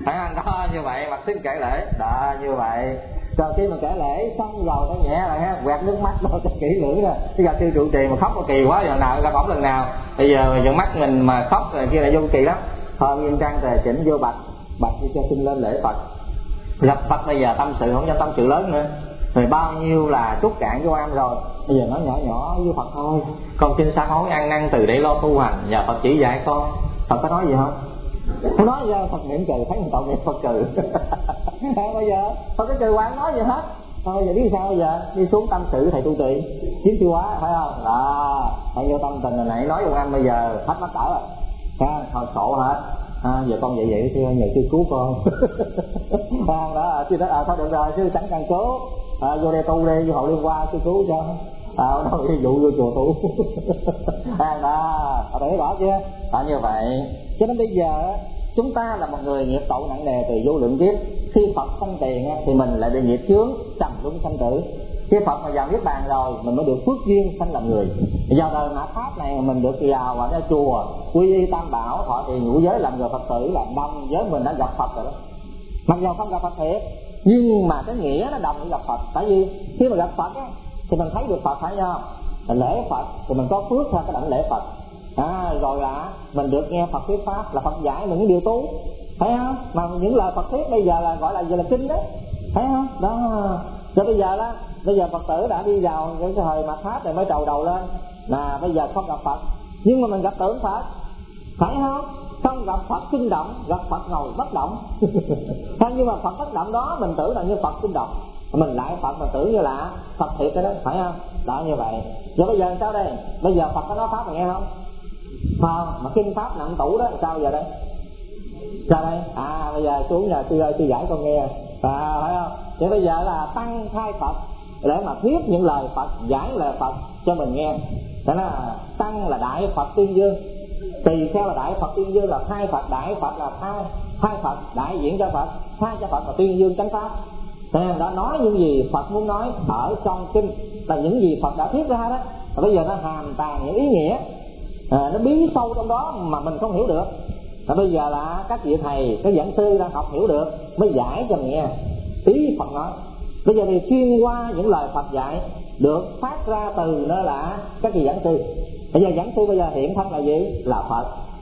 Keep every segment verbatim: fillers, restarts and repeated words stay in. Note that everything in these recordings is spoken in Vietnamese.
Phải không? Đó, như vậy mặt xích kể lễ. Đó, như vậy. Rồi khi mà kể lễ xong rồi nó nhẹ rồi ha, quẹt nước mắt đâu cho kỹ lưỡng rồi. Bây giờ sư trụ trì mà khóc có kỳ quá, giờ nào ra bỏng lần nào. Bây giờ giờ mắt mình mà khóc rồi kia là vô kỳ lắm. Thôi nghiêm trang tề chỉnh vô bạch, bạch đi cho xin lên lễ Phật. Gặp Phật bây giờ tâm sự không dám tâm sự lớn nữa. Rồi bao nhiêu là trút cạn vô am rồi. Bây giờ nói nhỏ nhỏ với Phật thôi. Con xin sám hối ăn năn từ để lo tu hành, nhờ Phật chỉ dạy con. Phật có nói gì không? Không nói gì, Phật niệm trừ, thấy mình tội nghiệp Phật trừ. Bây giờ Phật cái trừ qua không nói gì hết. Thôi giờ biết sao bây giờ? Đi xuống tâm sự thầy tu trì chiếm tiêu hóa, phải không? Đó, bao nhiêu tâm tình hồi nãy nói với anh bây giờ hết mắt đỡ rồi. Ha, thôi sổ hết. À, giờ con vậy vậy sư nhờ sư cứu con. À, đó, sư nói à, thôi được rồi sư sẵn sàng cứu. À, vô đây tu đi, vô hội liên qua sư cứu cho. À, đâu ví dụ vô chùa tu. À, đó, để rõ chưa? À, như vậy. Cho nên bây giờ chúng ta là một người nghiệp tội nặng nề từ vô lượng kiếp. Khi Phật sanh tiền thì mình lại bị nghiệp chướng trầm luân sanh tử. Khi Phật mà vào niết bàn rồi mình mới được phước duyên sanh làm người. Vào đời mạt pháp này mình được vào vào cái chùa quy y tam bảo, thọ trì ngũ giới, làm người Phật tử là đồng với mình đã gặp Phật rồi đó. Mặc dù không gặp Phật thiệt nhưng mà cái nghĩa nó đồng với gặp Phật. Tại vì khi mà gặp Phật á, thì mình thấy được Phật, phải không? Mình lễ Phật thì mình có phước theo cái đảnh lễ Phật. À, rồi là mình được nghe Phật thuyết pháp, là Phật dạy mình những điều tu, thấy không? Mà những lời Phật thuyết bây giờ là gọi là giờ là kinh đó, thấy không? Đó. Rồi bây giờ đó, bây giờ Phật tử đã đi vào cái thời mạt pháp này mới trầu đầu lên là bây giờ không gặp Phật nhưng mà mình gặp tưởng Phật, phải không? Không gặp Phật kinh động, gặp Phật ngồi bất động. Nhưng mà Phật bất động đó mình tưởng là như Phật kinh động, mình lại Phật mình tưởng như là Phật thiệt cái đó, phải không? Đó, như vậy. Rồi bây giờ sao đây? Bây giờ Phật có nói pháp mà nghe không? Không, mà kinh pháp nặng tủ đó, sao giờ đây? Sao đây? À, bây giờ xuống nhà sư ơi, sư giải con nghe. À, phải không? Vậy bây giờ là tăng khai Phật để mà thuyết những lời Phật, giải lời Phật cho mình nghe. Thế là tăng là đại Phật Tuyên Dương, tùy theo là đại Phật Tuyên Dương là khai Phật, đại Phật là khai khai Phật, đại diện cho Phật, khai cho Phật và tuyên dương chánh pháp. Thế nên đã nói những gì Phật muốn nói ở trong kinh là những gì Phật đã thuyết ra đó. Và bây giờ nó hàm tàng những ý nghĩa, à, nó bí sâu trong đó mà mình không hiểu được. Và bây giờ là các vị thầy, các giảng sư đang học hiểu được mới giải cho mình nghe ý Phật nói. Bây giờ thì xuyên qua những lời Phật dạy được phát ra từ nó là các vị giảng sư. Bây giờ giảng sư bây giờ hiện thân là gì? Là Phật.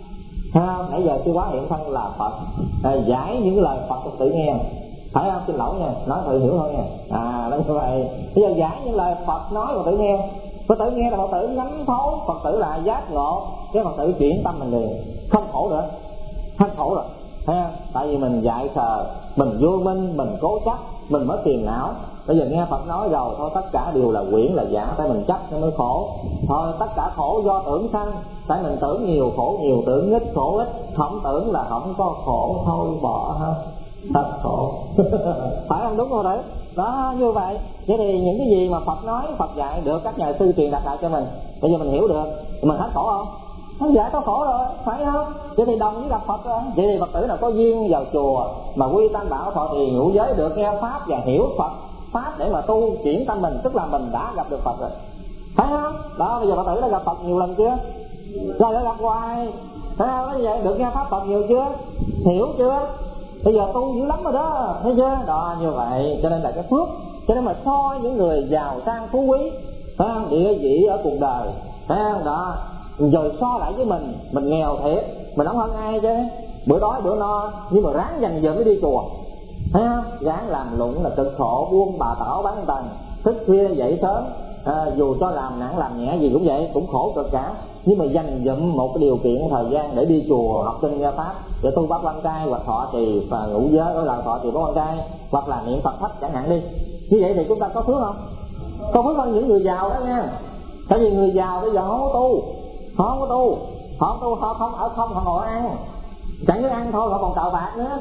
Ha, nãy giờ sư quá hiện thân là Phật. À, giải những lời Phật cho tự nghe. Phải không? Xin lỗi nha, nói tự hiểu thôi nha. À, đó như vậy. Bây giờ giải những lời Phật nói và tự nghe. Phật tử nghe là Phật tử nắm thấu, Phật tử là giác ngộ, cái Phật tử chuyển tâm mình liền, không khổ nữa, hết khổ rồi. Thấy không? Tại vì mình dại khờ, mình vô minh, mình cố chấp, mình mới phiền não. Bây giờ nghe Phật nói rồi, thôi tất cả đều là quyển là giả, tại mình chấp nó mới khổ. Thôi tất cả khổ do tưởng sanh, tại mình tưởng nhiều khổ nhiều, tưởng ít khổ ít, không tưởng là không có khổ, thôi bỏ ha, thật khổ. Phải không? Đúng không đấy? Đó, như vậy. Vậy thì những cái gì mà Phật nói, Phật dạy được các nhà sư truyền đạt lại cho mình, bây giờ mình hiểu được, mình hết khổ không? Không, dạ có khổ rồi, phải không? Vậy thì đồng với gặp Phật rồi. Vậy thì Phật tử nào có duyên vào chùa mà quy tam bảo, thọ trì ngũ giới, được nghe pháp và hiểu Phật pháp để mà tu chuyển tâm mình, tức là mình đã gặp được Phật rồi, phải không? Đó, bây giờ Phật tử đã gặp Phật nhiều lần chưa? Rồi đã gặp hoài, phải không? Bây giờ được nghe pháp Phật nhiều chưa? Hiểu chưa? Bây giờ tu dữ lắm rồi đó, thấy chưa? Đó, như vậy. Cho nên là cái phước. Cho nên mà so những người giàu sang phú quý, phải không? Địa vị ở cuộc đời, phải không? Đó, rồi so lại với mình, mình nghèo thiệt, mình không hơn ai chứ, bữa đói bữa no, nhưng mà ráng dành giờ mới đi chùa, thấy không? Ráng làm lụng là cực khổ, buôn bà tảo bán tần, thức khuya dậy sớm, à, dù cho làm nặng làm nhẹ gì cũng vậy, cũng khổ cực cả, nhưng mà dành dụm một cái điều kiện thời gian để đi chùa học kinh nghe pháp, để tu bát quan trai hoặc thọ trì và ngũ giới, gọi là thọ trì bát quan trai hoặc là niệm Phật thách chẳng hạn đi. Như vậy thì chúng ta có phước không? Có phước hơn những người giàu đó nha. Tại vì người giàu bây giờ không có tu, họ không có tu, họ không tu, họ không ở không, họ ngồi ăn, chẳng những ăn thôi, họ còn cào bạc nữa,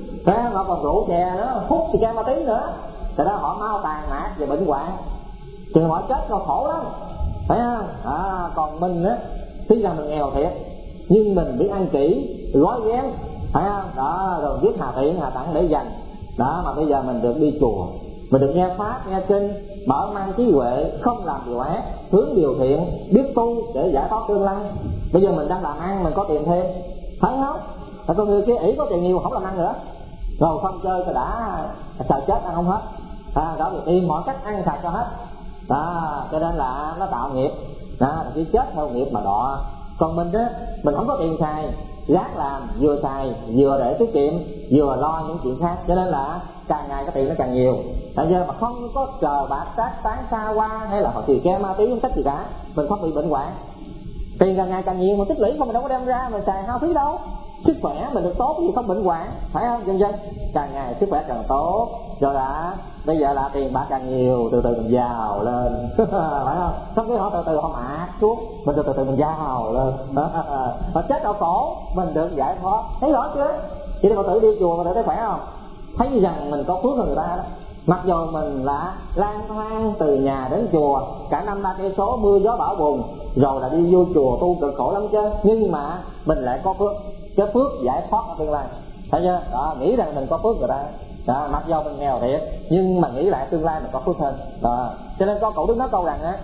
họ còn rượu chè nữa, hút thì ca ma tí nữa, thì đó họ mau tàn mát và bệnh hoạn, thì họ chết họ khổ lắm, phải không? À, còn mình á, tuy rằng mình nghèo thiệt, nhưng mình biết ăn kỹ, gói ghém, phải không? Đó, rồi viết hà tiện, hà tặng để dành, đó mà bây giờ mình được đi chùa, mình được nghe pháp, nghe kinh, mở mang trí huệ, không làm điều ác, hướng điều thiện, biết tu để giải thoát tương lai. Bây giờ mình đang làm ăn, mình có tiền thêm, thấy không? Tại con người kia ỷ có tiền nhiều không làm ăn nữa, rồi không chơi thì đã sợ chết ăn không hết, à, đó thì tìm mọi cách ăn sạch cho hết đó, cho nên là nó tạo nghiệp đó, chỉ chết theo nghiệp mà đọa. Còn mình á, mình không có tiền xài, gác làm vừa xài vừa để tiết kiệm vừa lo những chuyện khác, cho nên là càng ngày cái tiền nó càng nhiều. Tại giờ mà không có cờ bạc trác tán xa hoa hay là họ tùy ke ma túy không cách gì cả, mình không bị bệnh hoạn. Tiền càng ngày càng nhiều mà tích lũy không, mình đâu có đem ra mình xài hao phí đâu. Sức khỏe mình được tốt thì không bệnh hoạn, phải không dân dân? Càng ngày sức khỏe càng tốt, rồi đã bây giờ là tiền bạc càng nhiều, từ từ mình giàu lên phải không? Xong cái họ từ từ họ mạt xuống, mình từ từ từ mình giàu lên họ chết đau khổ mình được giải thoát, thấy rõ chưa? Chỉ để cậu tự đi chùa mà tự thấy khỏe không? Thấy rằng mình có phước hơn người ta đó. Mặc dù mình là lang thang từ nhà đến chùa cả năm ba cây số, mưa gió bão bùng, rồi là đi vô chùa tu cực khổ lắm chứ, nhưng mà mình lại có phước, cái phước giải thoát ở tương lai, thấy chưa? Đó, nghĩ rằng mình có phước rồi đó. Đó, mặc dù mình nghèo thiệt nhưng mà nghĩ lại tương lai mình có phước hơn đó. Cho nên có cậu Đức nói câu rằng á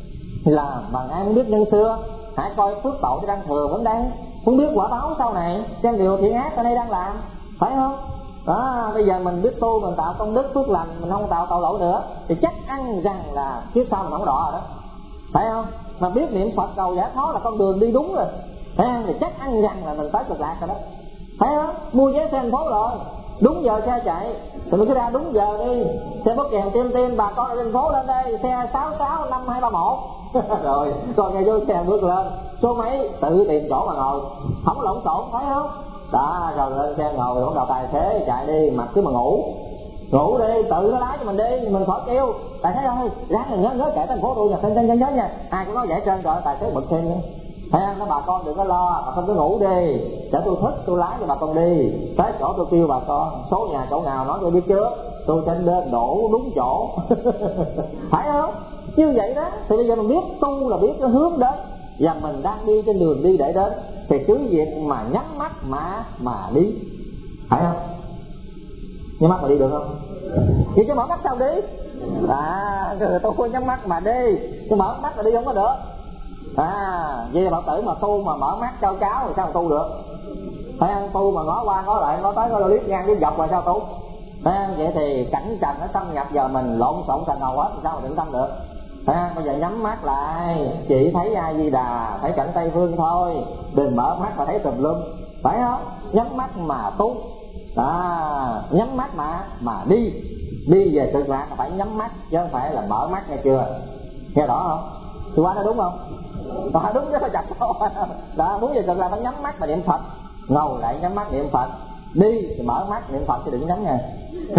là bằng ai muốn biết nhân xưa, hãy coi phước tội đang thừa vẫn đang, muốn biết quả báo sau này xem điều thiện ác ở đây đang làm, phải không? Đó, bây giờ mình biết tu, mình tạo công đức phước lành, mình không tạo tội lỗi nữa thì chắc ăn rằng là kiếp sau mình không đọa rồi đó, phải không? Mà biết niệm Phật cầu giải thoát là con đường đi đúng rồi, phải không? Thì chắc ăn rằng là mình tới cực lạc rồi đó, phải không? Mua vé xe thành phố rồi, đúng giờ xe chạy thì mình cứ ra đúng giờ đi, xe bóp kèo tiên tiên bà con ở thành phố lên đây, xe sáu sáu năm hai ba một rồi còn ngày vô xe bước lên số mấy tự tìm chỗ mà ngồi, không có lộn xộn, phải không? Đó, rồi lên xe ngồi bắt đầu tài xế chạy đi, mặc cứ mà ngủ ngủ đi, tự nó lái cho mình đi, mình khỏi kêu tài xế ơi ráng là nhớ nhớ kể thành phố tôi nha, nhớ nhớ nha, ai cũng nói vậy trơn rồi tài xế bực thêm nữa. Thấy không? Nó bà con đừng có lo, bà con cứ ngủ đi, để tôi thích tôi lái cho bà con đi, tới chỗ tôi kêu bà con, số nhà chỗ nào nói tôi biết trước, tôi sẽ đến đổ đúng chỗ phải không? Như vậy đó, thì bây giờ mình biết tu là biết cái hướng đến, và mình đang đi trên đường đi để đến, thì cứ việc mà nhắm mắt mà mà đi, phải không? Nhắm mắt mà đi được không? Vậy chứ mở mắt sao đi? À, tôi nhắm mắt mà đi, chứ mở mắt mà đi không có được. À, vậy là bảo tử mà tu mà mở mắt cho cháu thì sao mà tu được? Phải không? Tu mà ngó qua ngó lại, ngó tới ngó liếc ngang với dọc rồi sao tu? Phải không? Vậy thì cảnh trần nó xâm nhập vào mình lộn xộn thành đầu hết thì sao mà định tâm được? Phải không? Bây giờ nhắm mắt lại, chỉ thấy A Di Đà, thấy cảnh Tây Phương thôi, đừng mở mắt mà thấy tùm lum, phải không? Nhắm mắt mà tu, à, nhắm mắt mà mà đi, đi về cực lạc phải nhắm mắt chứ không phải là mở mắt, nghe chưa? Nghe rõ không? Tôi qua nó đúng không? Đó, đúng chứ, phải chặt thôi. Đó, muốn về cực lạc phải nhắm mắt mà niệm Phật, ngồi lại nhắm mắt niệm Phật, đi thì mở mắt niệm Phật chứ đừng nhắm nha.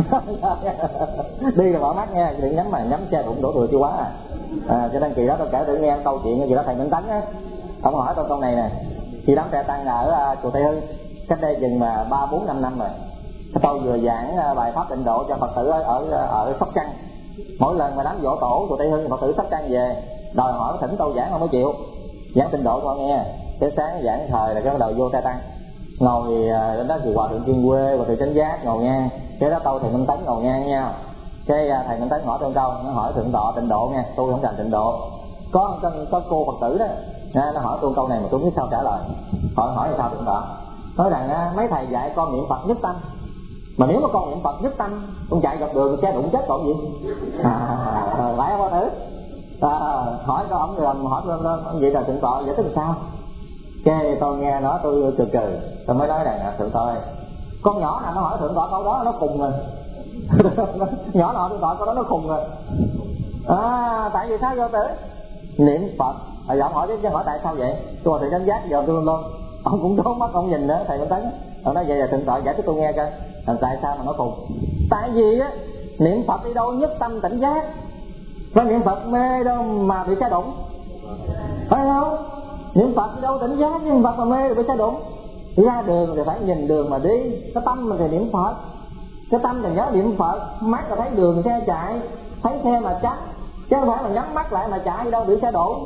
Đi là mở mắt nha, đừng nhắm mà nhắm che đụng đổ thừa chưa quá à. À, cho nên kỳ đó tôi kể thử nghe câu chuyện gì đó thầy Minh Tánh á, ông hỏi tôi câu này nè. Khi đám trẻ tăng ở uh, chùa Tây Hưng cách đây chừng mà ba bốn năm năm rồi, tôi vừa giảng uh, bài pháp tịnh độ cho Phật tử ở ở, ở Sóc Trăng. Mỗi lần mà đám dỗ tổ chùa Tây Hưng Phật tử Sóc Trăng về đòi hỏi thỉnh tôi giảng không có chịu, giảng tịnh độ cho nghe. Cái sáng giảng thời là cái bắt đầu vô xe tăng ngồi uh, đó thì hòa thượng Kiên Quê, hòa thượng Chánh Giác ngồi nghe, cái đó tôi thầy Minh Tánh ngồi nghe nhau. Cái uh, thầy Minh Tánh hỏi tôi câu, nó hỏi thượng tọa tịnh độ nghe, tôi không rành tịnh độ. Có có, có cô Phật tử đó, nó hỏi tôi câu này mà tôi biết sao trả lời. Hỏi hỏi sao thượng tọa? Nói rằng uh, mấy thầy dạy con niệm Phật nhất tâm, mà nếu mà con niệm Phật nhất tâm, con chạy gặp đường xe đụng chết còn gì? À, phải không thử? À, hỏi có ông rồi hỏi tôi vậy là thượng tọa giải thích làm sao? Cái tôi nghe nó tôi cười cười, tôi mới nói rằng thượng tọa ơi, con nhỏ nào nó hỏi thượng tọa câu đó nó khùng rồi. Nhỏ nọ thượng tọa câu đó nó khùng rồi. À, tại vì sao vô tử? Niệm Phật. Rồi ông hỏi chứ hỏi tại sao vậy? Tôi thì đánh giác giờ tôi luôn luôn. Ông cũng trốn mắt ông nhìn nữa, thầy Minh Tấn. Ông nói vậy là thượng tọa giải thích tôi nghe coi. Tại sao mà nó khùng? Tại vì á, niệm Phật đi đâu nhất tâm tỉnh giác, có niệm Phật mê đâu mà bị xa đụng, phải không? Niệm Phật đi đâu tỉnh giác, niệm Phật mà mê rồi bị xa đụng. Ra đường thì phải nhìn đường mà đi, cái tâm mình thì niệm Phật, cái tâm thì nhớ niệm Phật, mắt là thấy đường xe chạy, thấy xe mà chắc, chứ không phải là nhắm mắt lại mà chạy đâu bị xe đụng.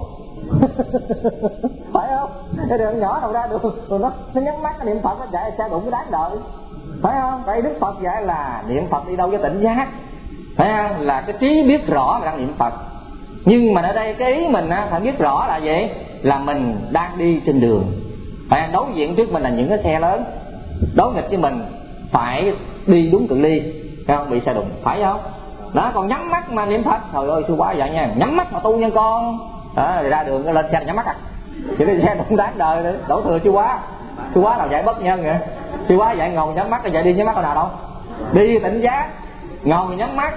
Phải không? Cái đường nhỏ nào ra đường rồi nó, nó nhắm mắt niệm Phật nó chạy xe đụng cái đáng đợi, phải không? Vậy Đức Phật dạy là niệm Phật đi đâu với tỉnh giác, phải không? Là cái trí biết rõ là đang niệm Phật. Nhưng mà ở đây cái ý mình á, phải biết rõ là gì? Là mình đang đi trên đường, phải đối diện trước mình là những cái xe lớn đối nghịch với mình, phải đi đúng cự ly, không bị xe đụng, phải không? Đó, còn nhắm mắt mà niệm Phật, trời ơi sư quá vậy nha, nhắm mắt mà tu nha con. Đó, rồi ra đường lên xe nhắm mắt à, chỉ đi xe cũng đáng đời nữa, đổ thừa sư quá. Sư quá nào dạy bất nhân vậy? Sư quá dạy ngồi nhắm mắt, dạy đi nhắm mắt nào đâu? Đi tỉnh giác, ngồi nhắm mắt.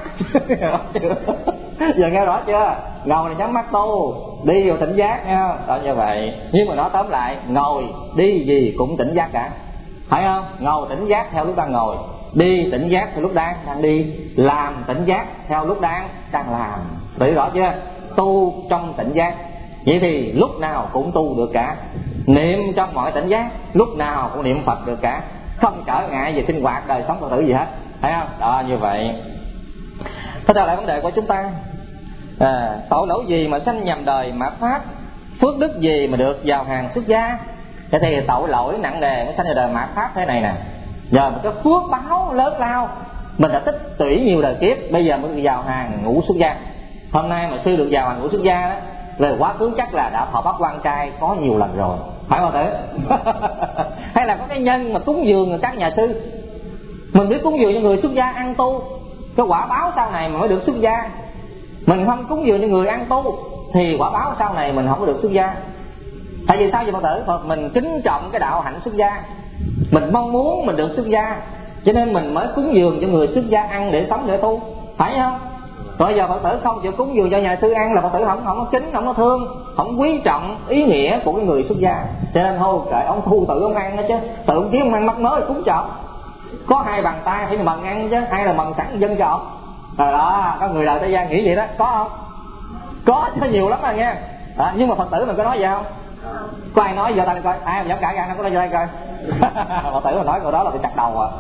Giờ nghe rõ chưa? Ngồi này nhắm mắt tu, đi vào tỉnh giác nha. Đó như vậy. Nhưng mà nói tóm lại, ngồi đi gì cũng tỉnh giác cả, phải không? Ngồi tỉnh giác theo lúc đang ngồi, đi tỉnh giác theo lúc đang đang đi, làm tỉnh giác theo lúc đang đang làm. Hiểu rõ chưa? Tu trong tỉnh giác, vậy thì lúc nào cũng tu được cả. Niệm trong mọi tỉnh giác, lúc nào cũng niệm Phật được cả, không trở ngại về sinh hoạt đời sống Phật tử gì hết, thấy không? Đó như vậy. Thế trở lại vấn đề của chúng ta, à, tội lỗi gì mà sanh nhầm đời mạt Pháp, phước đức gì mà được vào hàng xuất gia? Thế thì tội lỗi nặng nề mới sanh vào đời mạt Pháp thế này nè. Giờ một cái phước báo lớn lao, mình đã tích tủy nhiều đời kiếp, bây giờ mới vào hàng ngũ xuất gia. Hôm nay mà sư được vào hàng ngũ xuất gia đó, về quá khứ chắc là đã thọ bát quan trai có nhiều lần rồi, phải không thế? Hay là có cái nhân mà cúng dường các nhà sư, mình biết cúng dường cho người xuất gia ăn tu, cái quả báo sau này mà mới được xuất gia. Mình không cúng dường cho người ăn tu thì quả báo sau này mình không có được xuất gia. Tại vì sao vậy Phật tử? Phật mình kính trọng cái đạo hạnh xuất gia, mình mong muốn mình được xuất gia, cho nên mình mới cúng dường cho người xuất gia ăn để sống để tu, phải không? Rồi giờ Phật tử không chịu cúng dường cho nhà sư ăn là Phật tử không không có kính, không có thương, không quý trọng ý nghĩa của cái người xuất gia. Cho nên thôi kệ ông thu tự ông ăn đó chứ, tự ông kiếm ông ăn mắc mới cúng cho. Có hai bàn tay phải là bằng ăn chứ, hai là bằng sẵn dân cho. Rồi đó, có người đời thế gian nghĩ vậy đó, có không? Có chứ, nhiều lắm rồi nha. Đó, nhưng mà Phật tử mình có nói vậy không? Có ai nói giờ tay coi, ai mà dám cãi gan nó có nói vậy coi. Phật tử mà nói câu đó là bị chặt đầu à.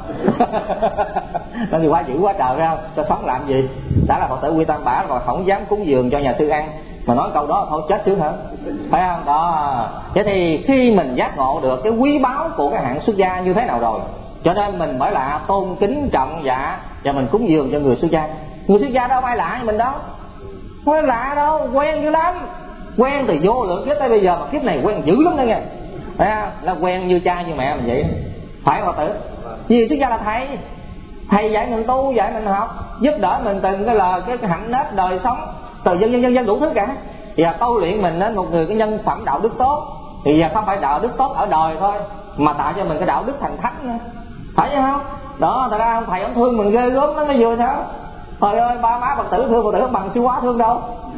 Nó thì quá dữ quá trời phải không? Cho sống làm gì? Đã là Phật tử quy tam bả rồi không dám cúng dường cho nhà sư ăn, mà nói câu đó thôi chết sướng hả? Phải không? Đó. Thế thì khi mình giác ngộ được cái quý báu của cái hạng xuất gia như thế nào rồi, cho nên mình mới là tôn kính trọng dạ và mình cúng dường cho người xuất gia. Người xuất gia đâu ai lạ như mình đâu, không ai lạ đâu, quen dữ lắm, quen từ vô lượng kiếp tới bây giờ mà kiếp này quen dữ lắm đó nghe. À, là quen như cha như mẹ mình vậy, phải không Phật tử? Vì xuất gia là thầy, thầy dạy mình tu, dạy mình học, giúp đỡ mình từng cái lời cái, cái hạnh nết đời sống, từ dân dân dân dân đủ thứ cả. Và tu luyện mình đến một người cái nhân phẩm đạo đức tốt, thì giờ không phải đạo đức tốt ở đời thôi, mà tạo cho mình cái đạo đức thành thánh nữa, phải không? Đó, thật ra ông thầy ông thương mình ghê gớm lắm, nó vừa sao? Trời ơi, ba má Phật tử thương Phật tử không bằng sư quá thương đâu.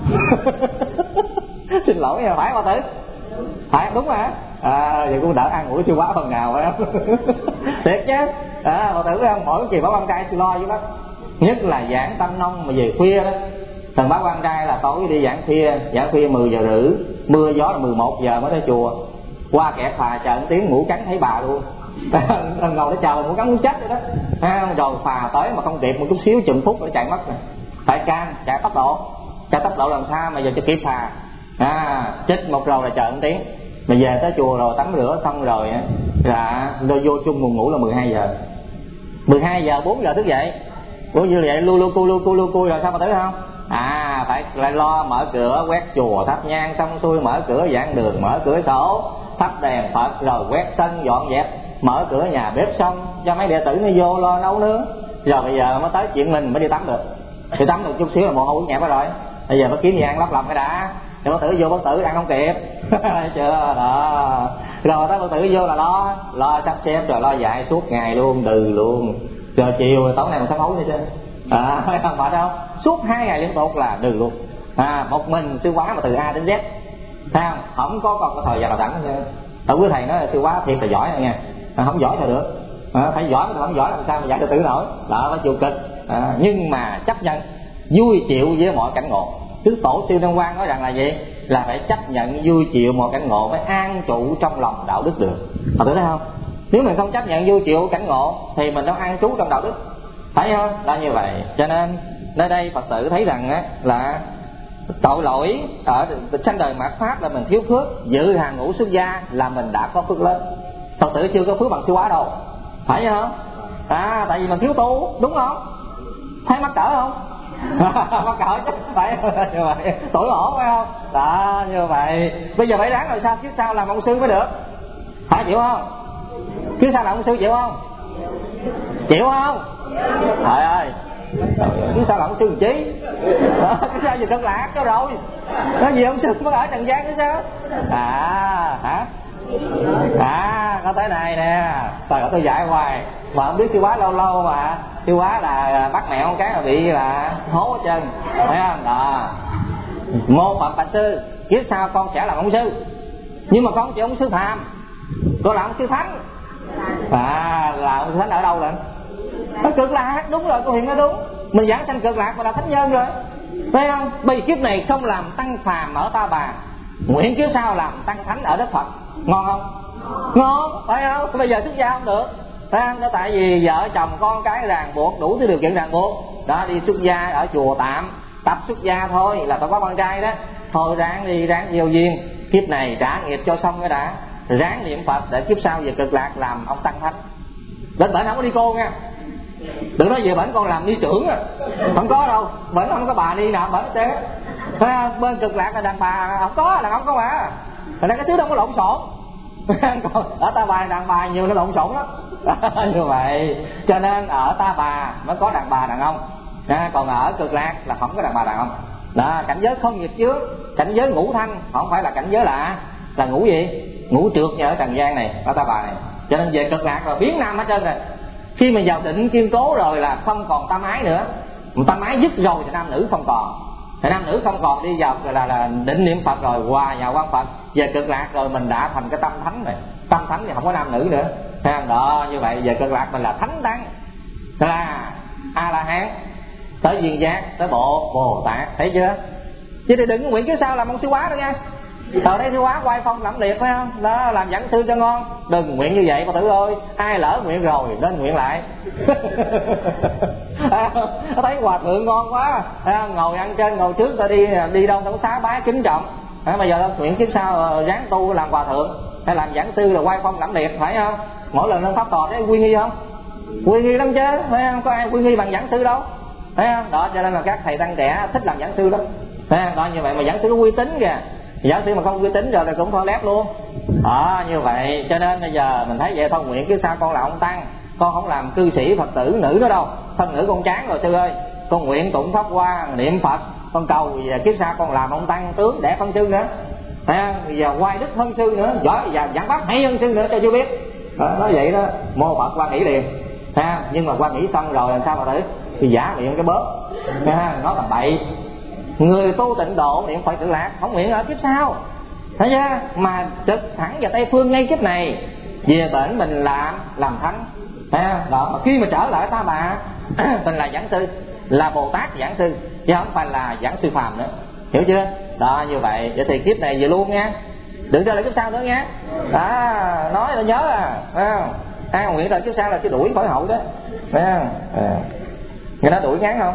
Xin lỗi nha, phải Phật tử? Phải, đúng hả? À, vậy cũng đỡ ăn ủi sư quá phần nào phải không? Thiệt chứ. À, Phật tử phải không? Mỗi kỳ bác quan trai sư lo chứ đó. Nhất là giảng tâm nông mà về khuya đó. Thằng bác quan trai là tối đi giảng khuya, giảng khuya mười giờ rưỡi, mưa gió là mười một giờ mới tới chùa. Qua kẹt phà chờ một tiếng ngủ cắn thấy bà luôn. Ngồi để chờ ngủ cắn muốn chết rồi đó. À, rồi phà tới mà không kịp một chút xíu chừng phút nó chạy mất rồi. Phải can, chạy tốc độ. Chạy tốc độ làm sao mà giờ cho kịp phà. À, chích một rồi là chờ một tiếng. Mà về tới chùa rồi tắm rửa xong rồi là rồi vô chung buồn ngủ là mười hai giờ. mười hai giờ bốn giờ thức dậy. Ủa như vậy lu lu cu lu cu lu cu rồi sao mà tới không? À, phải lại lo mở cửa quét chùa thắp nhang xong xuôi, mở cửa giảng đường, mở cửa sổ, thắp đèn Phật, rồi quét sân dọn dẹp, mở cửa nhà bếp xong cho mấy đệ tử nó vô lo nấu nướng. Rồi bây giờ mới tới chuyện mình mới đi tắm được. Đi tắm được chút xíu là mồ hôi nhẹ rồi. Bây giờ mới kiếm gì ăn lắp lòng cái đã. Rồi bác tử vô bác tử ăn không kịp. Chưa đó. Rồi tới bác tử vô là lo lo sắp xếp rồi lo dạy suốt ngày luôn, đừ luôn. Rồi chiều tối nay mình sắp hối nữa chứ. À, phải không mệt đâu. Suốt hai ngày liên tục là đừ luôn. À, một mình sư quá mà từ A đến Z. Thấy không? Không có còn có thời gian nào rảnh nữa. Tại quý thầy nói là sư quá thiệt là giỏi rồi nha. À, không giỏi sao được. À, phải giỏi mà không giỏi làm sao mà dạy tự tử nổi. Đó phải chịu cực. À, nhưng mà chấp nhận vui chịu với mọi cảnh ngộ. Chứ tổ sư Đăng Quang nói rằng là gì? Là phải chấp nhận vui chịu mọi cảnh ngộ, phải an trụ trong lòng đạo đức được. Họ thấy không? Nếu mình không chấp nhận vui chịu cảnh ngộ thì mình đâu an trú trong đạo đức, phải không? Là như vậy. Cho nên nơi đây Phật tử thấy rằng á, là tội lỗi ở sanh đời mạt Pháp là mình thiếu phước, giữ hàng ngũ xuất gia là mình đã có phước lớn. Phật tử chưa có phước bằng sư quá đâu, phải không? À, tại vì mình thiếu tu, đúng không? Thấy mắc cỡ không? Mắc cỡ chứ, phải như vậy, tội lỗi phải không? Đó, như vậy. Bây giờ phải ráng rồi sao? Kiếp sau làm ông sư mới được, phải chịu không? Kiếp sau làm ông sư chịu không? Chịu không? Trời ơi, chứ sao là ông sư chí? Cái sao giờ cực lạc cho rồi. Có gì ông sư mới ở trần gian chứ sao? À hả? À có thế này nè. Trời ơi tôi dạy hoài mà không biết sư bá lâu lâu mà sư bá là bắt mẹ con cái là bị là hố hết trơn, thấy không? Đó. Mô Phật bạch sư, kiếp sau con sẽ làm ông sư, nhưng mà con chỉ ông sư phàm, con làm ông sư thánh. À là ông sư thánh ở đâu rồi? Ở cực lạc. Đúng rồi, cô Hiền nói đúng. Mình giảng sanh cực lạc mà là thánh nhân rồi, thấy không? Bây kiếp này không làm tăng phàm ở Ta Bà, nguyện kiếp sau làm tăng thánh ở đất Phật. Ngon không? Ngon, phải không? Bây giờ xuất gia không được, phải không? Đó tại vì vợ chồng con cái ràng buộc, đủ thứ điều kiện ràng buộc. Đó đi xuất gia ở chùa tạm, tập xuất gia thôi là phải có con trai đó. Thôi ráng đi, ráng gieo duyên, kiếp này trả nghiệp cho xong cái đã, ráng niệm Phật để kiếp sau về cực lạc làm ông tăng thánh. Đến bển không có đi cô nha, đừng nói về bển con làm đi trưởng à. Không có đâu, bển không có bà đi nào bển thế. Bên cực lạc là đàn bà không có, là không có mà. Thành ra cái thứ đó không có lộn xộn. Còn ở Ta Bà đàn bà nhiều nó lộn xộn lắm. Như vậy cho nên ở Ta Bà mới có đàn bà đàn ông, à, còn ở cực lạc là không có đàn bà đàn ông. Đó, cảnh giới không nghiệp chướng, cảnh giới ngũ thanh, không phải là cảnh giới là là ngũ gì? Ngũ trượt như ở trần gian này, ở Ta Bà này. Cho nên về cực lạc rồi biến nam hết trơn rồi. Khi mà vào định kiên cố rồi là không còn tam ái nữa. Tam ái dứt rồi thì nam nữ không còn. Thì nam nữ không còn, đi vào là, là định niệm Phật rồi, hòa vào quan Phật. Về cực lạc rồi mình đã thành cái tâm thánh rồi. Tâm thánh thì không có nam nữ nữa. Đó, như vậy về cực lạc mình là thánh đăng, là A La Hán, tới duyên giác, tới bộ Bồ Tát, thấy chưa? Chứ thì đừng có nguyện kiếp sau làm ông sư quá đâu nha. Ở đây sư quá quay phong lẫm liệt, phải không? Đó, làm giảng sư cho ngon. Đừng nguyện như vậy Phật tử ơi, ai lỡ nguyện rồi nên nguyện lại. Thấy hòa thượng ngon quá, ngồi ăn trên ngồi trước, ta đi đi đâu ta cũng xá bái kính trọng. À, bây giờ nguyện kiếp sau ráng tu làm hòa thượng hay làm giảng sư là quay phong lẫm liệt, phải không? Mỗi lần lên pháp tòa thấy quy nghi không? Quy nghi lắm chứ, phải không? Có ai quy nghi bằng giảng sư đâu, phải không? Đó, cho nên là các thầy tăng trẻ thích làm giảng sư lắm. Đó, như vậy mà giảng sư có uy tín kìa. Giả sử mà không uy tín rồi thì cũng thôi lép luôn. Đó, như vậy cho nên bây giờ mình thấy vậy thôi, nguyện kiếp sau con là ông tăng, con không làm cư sĩ Phật tử nữ nữa đâu. Thân nữ con chán rồi sư ơi, con nguyện tụng pháp hoa niệm Phật, con cầu về kiếp sau con làm ông tăng tướng đẹp hơn sư nữa. À, bây giờ quay đức hơn sư nữa, giỏi và giảng pháp hay hơn sư nữa cho chú biết. Đó, nói vậy đó, mô Phật qua nghĩ liền. À, nhưng mà qua nghĩ xong rồi làm sao mà thử? Thì giả miệng cái bớt, à, nói là bậy. Người tu tịnh độ niệm Phật tự lạc, không nguyện ở kiếp sau, thấy chưa? Mà trực thẳng vào Tây Phương ngay kiếp này, về bển mình làm làm thánh. À, đó, mà khi mà trở lại Ta Bà mình là giảng sư, là Bồ Tát giảng sư, chứ không phải là giảng sư phàm nữa, hiểu chưa? Đó, như vậy vậy thì kiếp này về luôn nha, đừng cho lại kiếp sau nữa nha. À, nói là nhớ à, à ai nguyện rồi kiếp sau là chứ đuổi khỏi hậu đó, phải không? À, người đó đuổi ngán không?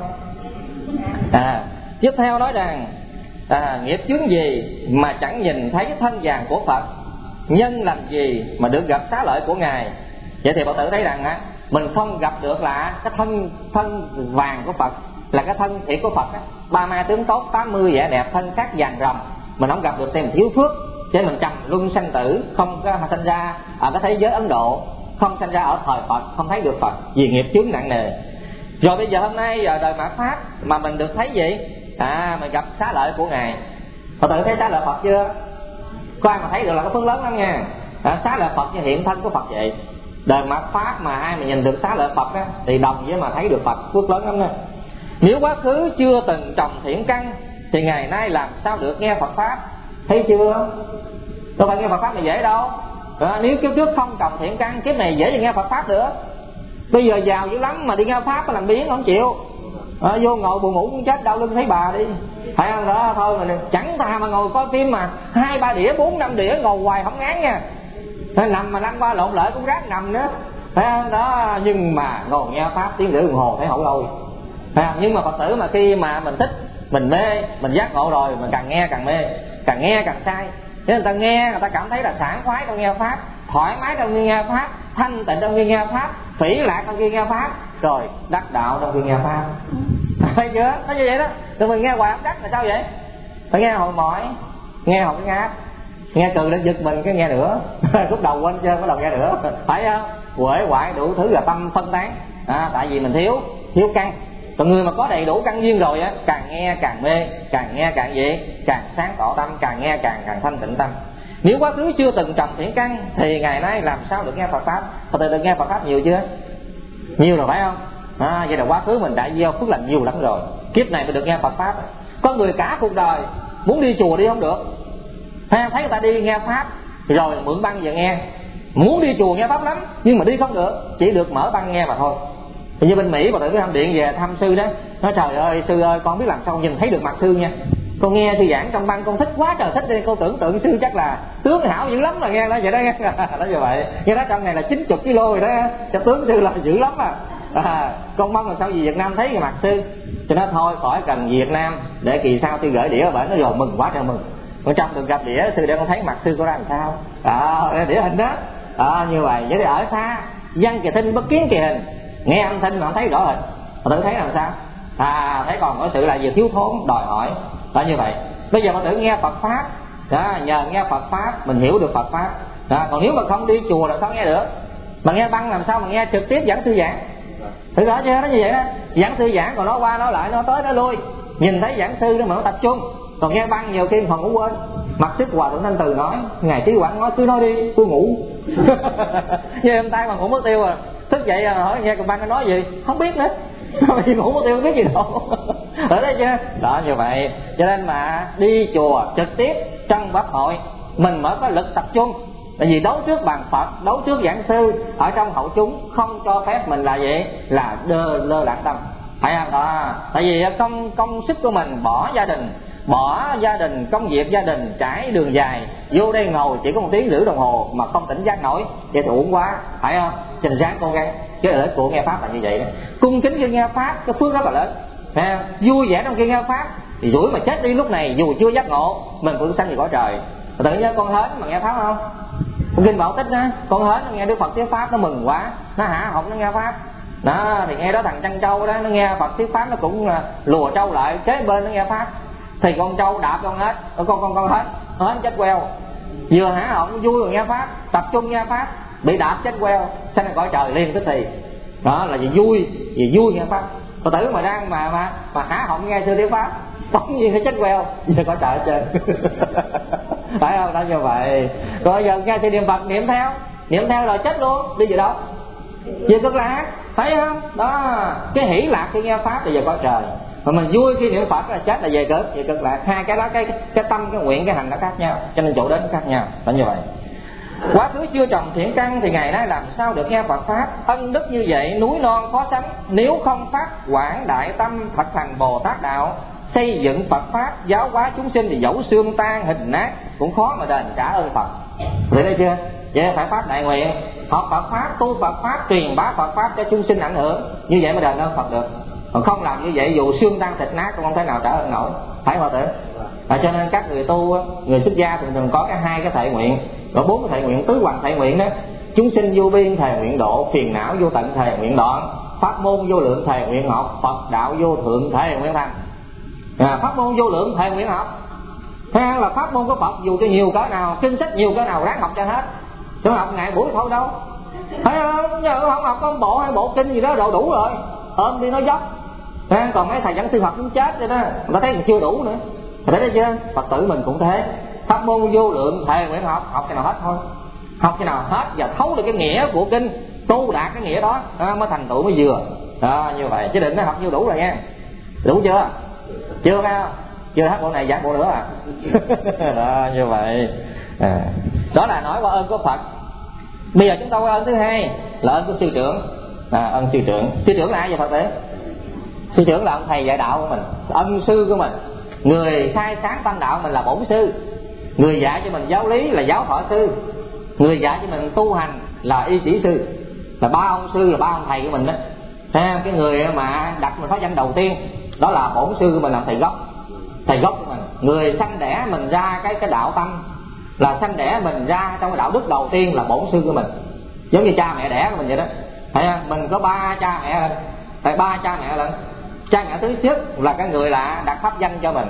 À, tiếp theo nói rằng à, nghiệp chướng gì mà chẳng nhìn thấy cái thân vàng của Phật, nhân làm gì mà được gặp xá lợi của Ngài. Vậy thì Phật tử thấy rằng á, mình không gặp được là cái thân thân vàng của Phật, là cái thân thiệt của Phật á, ba ma tướng tốt, tám mươi vẻ đẹp, thân sắc vàng rồng. Mình không gặp được thì mình thiếu phước, cho mình trầm luân sanh tử, không có sinh ra ở cái thế giới Ấn Độ, không sinh ra ở thời Phật, không thấy được Phật vì nghiệp chướng nặng nề. Rồi bây giờ hôm nay giờ đời mạt Pháp mà mình được thấy gì? À, mình gặp xá lợi của Ngài. Phật tử thấy xá lợi Phật chưa? Có ai mà thấy được là cái phước lớn lắm nha. À, xá lợi Phật như hiện thân của Phật vậy. Đời mạt Pháp mà ai mà nhìn được xá lợi Phật á, thì đồng với mà thấy được Phật, phước lớn lắm nè. Nếu quá khứ chưa từng trồng thiện căn thì ngày nay làm sao được nghe Phật Pháp? Thấy chưa? Đâu phải nghe Phật Pháp này dễ đâu. À, nếu kiếp trước không trồng thiện căn, kiếp này dễ gì nghe Phật Pháp nữa. Bây giờ giàu dữ lắm mà đi nghe Pháp mà làm biến không chịu. À, vô ngồi buồn ngủ cũng chết, đau lưng thấy bà đi, phải không? Đó thôi mà chẳng thà mà ngồi coi phim mà hai ba đĩa bốn năm đĩa ngồi hoài không ngán nha. À, nằm mà lăn qua lộn lại cũng ráng nằm nữa, phải không? Đó, nhưng mà ngồi nghe Pháp tiếng rưỡi đồng hồ thấy hậu lâu. À, nhưng mà Phật tử mà khi mà mình thích, mình mê, mình giác ngộ rồi, mình càng nghe càng mê, càng nghe càng sai. Thế người ta nghe, người ta cảm thấy là sảng khoái trong nghe Pháp, thoải mái trong khi nghe Pháp, thanh tịnh trong khi nghe Pháp, phỉ lạc trong khi nghe Pháp, rồi đắc đạo trong khi nghe Pháp. Thấy chưa? Thấy như vậy đó. Tụi mình nghe hoài không đắc là sao vậy? Phải nghe hồi mỏi, nghe hồi cái ngáp, nghe từ lên giật mình cái nghe nữa. Lúc đầu quên chơi, bắt đầu nghe nữa, phải không? Quể quại đủ thứ là tâm phân tán. à, tại vì mình thiếu thiếu căn. Còn người mà có đầy đủ căn duyên rồi á, càng nghe càng mê, càng nghe càng gì, càng sáng tỏ tâm, càng nghe càng càng thanh tịnh tâm. Nếu quá khứ chưa từng trồng thiện căn thì ngày nay làm sao được nghe Phật pháp? Phật tử được nghe Phật pháp nhiều chưa? Nhiều rồi phải không? À, vậy là quá khứ mình đã gieo phước lành nhiều lắm rồi, kiếp này mình được nghe Phật pháp. Có người cả cuộc đời muốn đi chùa đi không được, ha, thấy người ta đi nghe pháp rồi mượn băng về nghe, muốn đi chùa nghe pháp lắm nhưng mà đi không được, chỉ được mở băng nghe mà thôi. Thì như bên Mỹ, Phật tử cái thăm điện về thăm sư đó, nói trời ơi sư ơi, con biết làm sao nhìn thấy được mặt sư nha, con nghe sư giảng trong băng con thích quá trời thích đi, con tưởng tượng sư chắc là tướng hảo dữ lắm mà nghe đó vậy đó nghe. Đó như vậy, nghe đó trong này là chín mươi ki lô rồi đó, cho tướng sư là dữ lắm à. À, con mong là sao gì Việt Nam thấy cái mặt sư, cho nó thôi khỏi cần Việt Nam, để kỳ sau sư gửi đĩa ở bển nó rồi mừng quá trời mừng. Con trong được gặp đĩa sư để con thấy mặt sư có ra làm sao, đó, đĩa hình đó, đó như vậy. Vậy thì ở xa văn kỳ thinh bất kiến kỳ hình, nghe âm thanh mà không thấy rõ hình, mà tự thấy làm sao? À, thấy còn có sự là gì thiếu thốn đòi hỏi, đó như vậy. Bây giờ mà tự nghe Phật pháp, đó, nhờ nghe Phật pháp mình hiểu được Phật pháp, đó. Còn nếu mà không đi chùa là sao nghe được? Mà nghe băng làm sao mà nghe trực tiếp giảng sư giảng? Thực rõ chưa? Nó như vậy đó, giảng sư giảng còn nói qua nói lại, nó tới nó lui, nhìn thấy giảng sư đó mà nó tập trung. Còn nghe băng nhiều khi còn ngủ quên. Mặc sức Hòa Thượng Thanh Từ nói, ngày trí quảng nói cứ nói đi, tôi ngủ. Như em tay mà ngủ mất tiêu à, thức dậy à, hỏi nghe còn băng nó nói gì không biết nữa. Vì ngủ mất tiêu không biết gì đâu. Ở đây chưa? Đó như vậy. Cho nên mà đi chùa trực tiếp trong pháp hội mình mới có lực tập trung. Tại vì đấu trước bàn Phật, đấu trước giảng sư, ở trong hậu chúng không cho phép mình là gì? Là đơ lơ đãng tâm. Phải không? Đó. Tại vì công công sức của mình bỏ gia đình, bỏ gia đình, công việc gia đình, trải đường dài, vô đây ngồi chỉ có một tiếng rưỡi đồng hồ mà không tỉnh giác nổi, vậy thì uổng quá, phải không? Trình sáng cố gắng, cái lợi ích của nghe pháp là như vậy đó. Cung kính khi nghe pháp, cái phước rất là lớn. À, vui vẻ trong khi nghe pháp, thì rủi mà chết đi lúc này dù chưa giác ngộ, mình cũng sanh về cõi trời. Tự nhiên con hến mà nghe pháp không? Kinh Bảo Tích á, con hến nó nghe Đức Phật thuyết pháp nó mừng quá, nó hả họng nó nghe pháp. Đó thì nghe đó thằng Trăn Trâu đó, nó nghe Phật thuyết pháp nó cũng lùa trâu lại kế bên nó nghe pháp. Thì con trâu đạp con hết, con con con con hết, hết chết queo. Vừa hả họng vui rồi nghe pháp, tập trung nghe pháp, bị đạp chết queo, sanh ra cõi trời liền tức thì. Đó là vì vui, vì vui nghe pháp. Phật tử mà đang mà mà mà hả họng nghe sư thuyết pháp, bỗng nhiên cái chết queo, giờ cõi trời hết trơn. Phải không? Đó như vậy. Rồi giờ nghe thì niệm Phật niệm theo, niệm theo rồi chết luôn, đi về đâu? Về cực lạc, thấy không? Đó, cái hỷ lạc khi nghe pháp thì về cõi trời. Mà mình vui khi niệm Phật là chết là về cực, về cực lạc. Hai cái đó cái cái tâm, cái nguyện, cái hành nó khác nhau, cho nên chỗ đến khác nhau. Là như vậy. Quá khứ chưa trồng thiện căn thì ngày nay làm sao được nghe Phật pháp? Ân đức như vậy núi non khó sánh, nếu không phát quảng đại tâm thật thành Bồ Tát đạo, xây dựng Phật pháp giáo hóa chúng sinh thì dẫu xương tan hình nát cũng khó mà đền trả ơn Phật. Vậy đây chưa? Vậy phải pháp đại nguyện, học Phật pháp, tu Phật pháp, truyền bá Phật pháp cho chúng sinh ảnh hưởng, như vậy mới đền ơn Phật được. Còn không làm như vậy dù xương tan thịt nát cũng không thể nào trả ơn nổi. Phải Phật tử. À, cho nên các người tu, người xuất gia thường thường có cái hai cái thệ nguyện, rồi bốn cái thệ nguyện, tứ hoàng thệ nguyện đó. Chúng sinh vô biên thệ nguyện độ, phiền não vô tận thệ nguyện đoạn, pháp môn vô lượng thệ nguyện học, Phật đạo vô thượng thệ nguyện thành. À, pháp môn vô lượng thệ nguyện học, hay là pháp môn của Phật dù cho nhiều cỡ nào, kinh sách nhiều cỡ nào ráng học cho hết, chứ học ngày buổi thôi đâu. Thấy không? Giờ không học có bộ hai bộ kinh gì đó độ đủ rồi, ôm đi nói dốc. À, còn mấy thầy giảng sư Phật cũng chết rồi đó, người ta thấy còn chưa đủ nữa. Thấy đấy chưa? Phật tử mình cũng thế, pháp môn vô lượng thệ nguyện học, học cái nào hết thôi, học cái nào hết và thấu được cái nghĩa của kinh, tu đạt cái nghĩa đó, đó mới thành tựu mới vừa. Đó, như vậy chứ định nó học nhiêu đủ rồi nha. Đủ chưa? Chưa ha? Chưa hát bộ này giảng bộ nữa à? Đó, như vậy. À, đó là nói qua ơn của Phật. Bây giờ chúng ta qua ơn thứ hai là ơn của sư trưởng. À, ơn sư trưởng. Sư trưởng là ai vậy Phật tử? Sư trưởng là ông thầy dạy đạo của mình, ân sư của mình. Người khai sáng tâm đạo mình là bổn sư, người dạy cho mình giáo lý là giáo thọ sư, người dạy cho mình tu hành là y chỉ sư. Là ba ông sư, là ba ông thầy của mình đó. À, cái người mà đặt mình pháp danh đầu tiên đó là bổn sư của mình, là thầy gốc, thầy gốc của mình. Người sanh đẻ mình ra cái cái đạo tâm, là sanh đẻ mình ra trong cái đạo đức đầu tiên là bổn sư của mình, giống như cha mẹ đẻ của mình vậy đó. Thấy không? Mình có ba cha mẹ lên, tại ba cha mẹ lên. Cha mẹ thứ nhất là cái người là đặt pháp danh cho mình,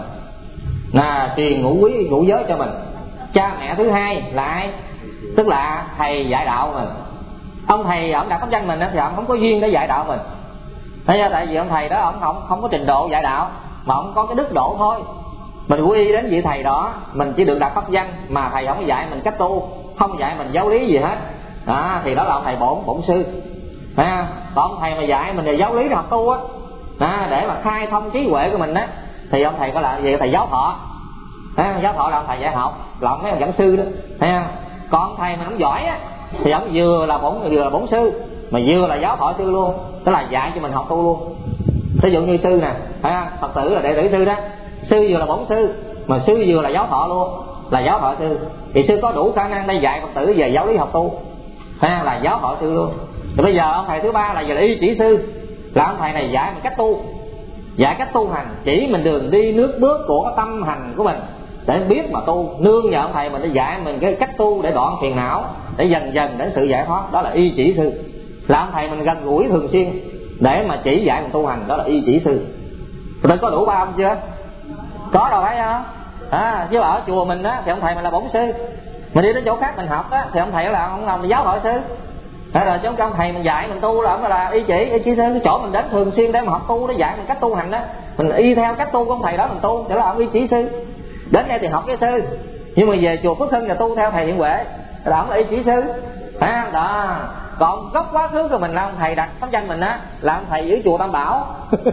là truyền ngũ quý ngũ giới cho mình. Cha mẹ thứ hai là ai? Tức là thầy dạy đạo của mình. Ông thầy ông đặt pháp danh mình thì ông không có duyên để dạy đạo mình. Thế ra tại vì ông thầy đó ông không không có trình độ dạy đạo, mà ông có cái đức độ thôi. Mình quy y đến vị thầy đó, mình chỉ được đặt pháp danh, mà thầy không có dạy mình cách tu, không dạy mình giáo lý gì hết. Đó, thì đó là ông thầy bổn bổn sư. À, còn ông thầy mà dạy mình về giáo lý để học tu á, à, để mà khai thông trí huệ của mình á, thì ông thầy có là gì? Thầy giáo thọ. À, giáo thọ là ông thầy dạy học, là ông mấy ông giảng sư đó. À, còn ông thầy mà ông giỏi á, thì ông vừa là bổn vừa là bổn sư, mà vừa là giáo thọ sư luôn, tức là dạy cho mình học tu luôn. Ví dụ như sư nè, à, Phật tử là đệ tử sư đó, sư vừa là bổn sư mà sư vừa là giáo thọ luôn, là giáo thọ sư. Thì sư có đủ khả năng để dạy Phật tử về giáo lý học tu, à, là giáo thọ sư luôn. Thì bây giờ ông thầy thứ ba là giờ là y chỉ sư, là ông thầy này dạy mình cách tu, dạy cách tu hành, chỉ mình đường đi nước bước của cái tâm hành của mình để biết mà tu. Nương nhờ ông thầy mình để dạy mình cái cách tu để đoạn phiền não, để dần dần đến sự giải thoát, đó là y chỉ sư. Là ông thầy mình gần gũi thường xuyên để mà chỉ dạy mình tu hành, đó là y chỉ sư. Rồi có đủ ba ông chưa? Có rồi phải không? À, chứ ở chùa mình á thì ông thầy mình là bổn sư, mình đi đến chỗ khác mình học á thì ông thầy là ông làm giáo thọ sư. Thế rồi chứ ông thầy mình dạy mình tu là ông là y chỉ, y chỉ sư. Cái chỗ mình đến thường xuyên để mà học tu, để dạy mình cách tu hành đó, mình y theo cách tu của ông thầy đó mình tu, đó là ông y chỉ sư. Đến đây thì học cái sư, nhưng mà về chùa Phước Hưng là tu theo thầy Hiện Huệ, là ông là y chỉ sư. À, đó. Còn gốc quá khứ của mình là ông thầy đặt pháp danh mình á, là ông thầy dưới chùa Tam Bảo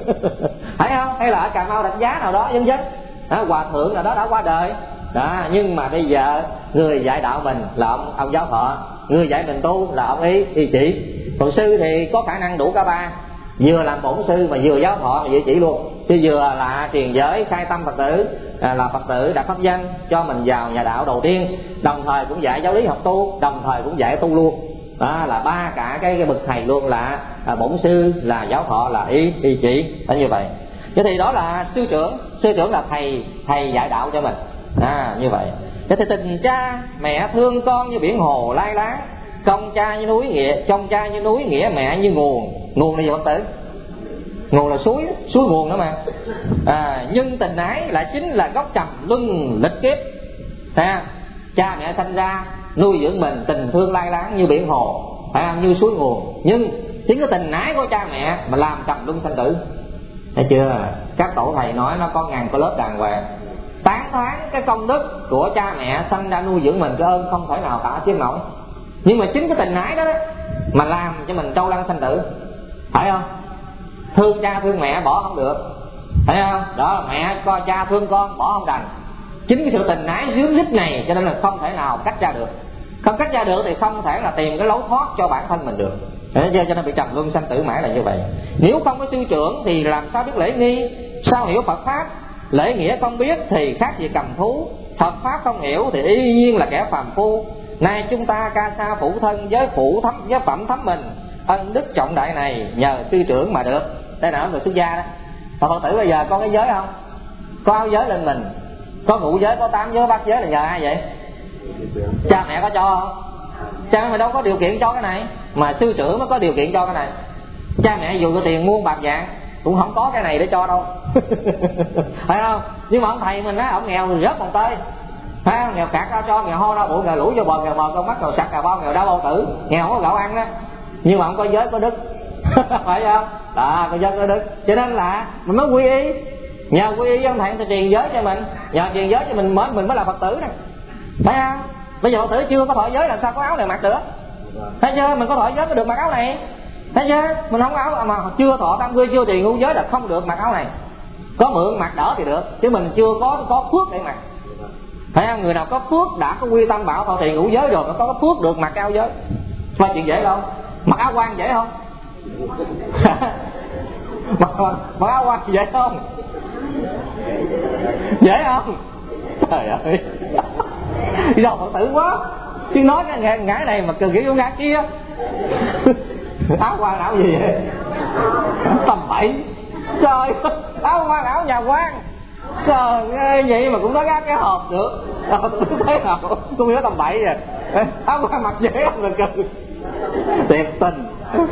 phải không? Hay là ở Cà Mau Rạch Giá nào đó vân vân, hòa thượng nào đó đã qua đời đó. Nhưng mà bây giờ người dạy đạo mình là ông, ông giáo thọ, người dạy mình tu là ông ý y chỉ. Còn sư thì có khả năng đủ cả ba, vừa làm bổn sư mà vừa giáo thọ mà vừa chỉ luôn. Chứ vừa là truyền giới khai tâm Phật tử, à, là Phật tử đặt pháp danh cho mình vào nhà đạo đầu tiên, đồng thời cũng dạy giáo lý học tu, đồng thời cũng dạy tu luôn. Đó là ba cả cái, cái bậc thầy luôn, là à, bổn sư, là giáo thọ, là ý y chỉ, đó như vậy. Thế thì đó là sư trưởng. Sư trưởng là thầy thầy dạy đạo cho mình, à, như vậy. Thế thì tình cha mẹ thương con như biển hồ lai láng, công cha như núi nghĩa, trong cha như núi, nghĩa mẹ như nguồn. Nguồn là gì Phật tử? Nguồn là suối, suối nguồn đó mà. À, nhưng tình ái lại chính là gốc trầm luân lịch kiếp. À, cha mẹ sanh ra nuôi dưỡng mình, tình thương lai láng như biển hồ, à, như suối nguồn. Nhưng chính cái tình ái của cha mẹ mà làm trầm luân sanh tử. Thấy chưa? Các tổ thầy nói nó có ngàn có lớp đàng hoàng, tán thán cái công đức của cha mẹ sanh ra nuôi dưỡng mình, cái ơn không thể nào tả xiết nổi. Nhưng mà chính cái tình ái đó, đó mà làm cho mình trâu lăn sanh tử, phải không? Thương cha thương mẹ bỏ không được, phải không? Đó, mẹ coi cha thương con bỏ không đành. Chính cái sự tình ái dướng dít này cho nên là không thể nào cắt ra được. Không cắt ra được thì không thể là tìm cái lối thoát cho bản thân mình được. Thế cho nên bị trầm luân sanh tử mãi là như vậy. Nếu không có sư trưởng thì làm sao biết lễ nghi, sao hiểu Phật pháp? Lễ nghĩa không biết thì khác gì cầm thú, Phật pháp không hiểu thì y nhiên là kẻ phàm phu. Nay chúng ta ca sa phụ thân với phụ thấm với phẩm thấm mình, ân đức trọng đại này nhờ sư trưởng mà được. Đây là người xuất gia đó. Mà Phật tử bây giờ có cái giới không? Có áo giới lên mình, có ngũ giới, có tám giới, bát giới là nhờ ai vậy? Cha mẹ có cho không? Cha mẹ đâu có điều kiện cho cái này, mà sư trưởng mới có điều kiện cho cái này. Cha mẹ dù có tiền muôn bạc vàng cũng không có cái này để cho đâu phải không? Nhưng mà ông thầy mình á, ông nghèo rớt bằng tơi, phải không? Nghèo cạt ra cho, nghèo ho ra bụng, nghèo lũ cho bò, nghèo bò con mắt, nghèo sặc, nghèo bao, nghèo đau bao tử, nghèo không có gạo ăn đó. Nhưng mà ông có giới có đức phải không? Đó, có giới có đức, cho nên là mình mới quy y. Nhờ quy y ông thầy thì truyền giới cho mình, nhờ truyền giới cho mình mới mình mới là Phật tử này, phải không? Bây giờ Phật tử chưa có thọ giới làm sao có áo này mặc được? Thấy chưa? Mình có thọ giới mới được mặc áo này. Thấy chưa? Mình không có áo mà chưa thọ tam quy chưa trì ngũ giới là không được mặc áo này. Có mượn mặc đỡ thì được, chứ mình chưa có có phước để mặc. Thấy không? Người nào có phước đã có quy tâm bảo thọ trì ngũ giới rồi, nó có phước được mặc áo giới. Mà chuyện dễ không? Mặc áo quan dễ không? mặc, mặc áo quan dễ không? Dễ không? Trời ơi, đi đâu Phật tử quá, chứ nói cái ngã này mà cần kiểu ngã kia. Áo quan áo gì vậy? Tầm bậy. Trời, áo quan áo nhà quan. Trời ơi, vậy mà cũng nói gác cái hộp được. Thấy nào cũng nhớ tầm bậy rồi. Áo quan mặc dễ không là cười. Tuyệt tình.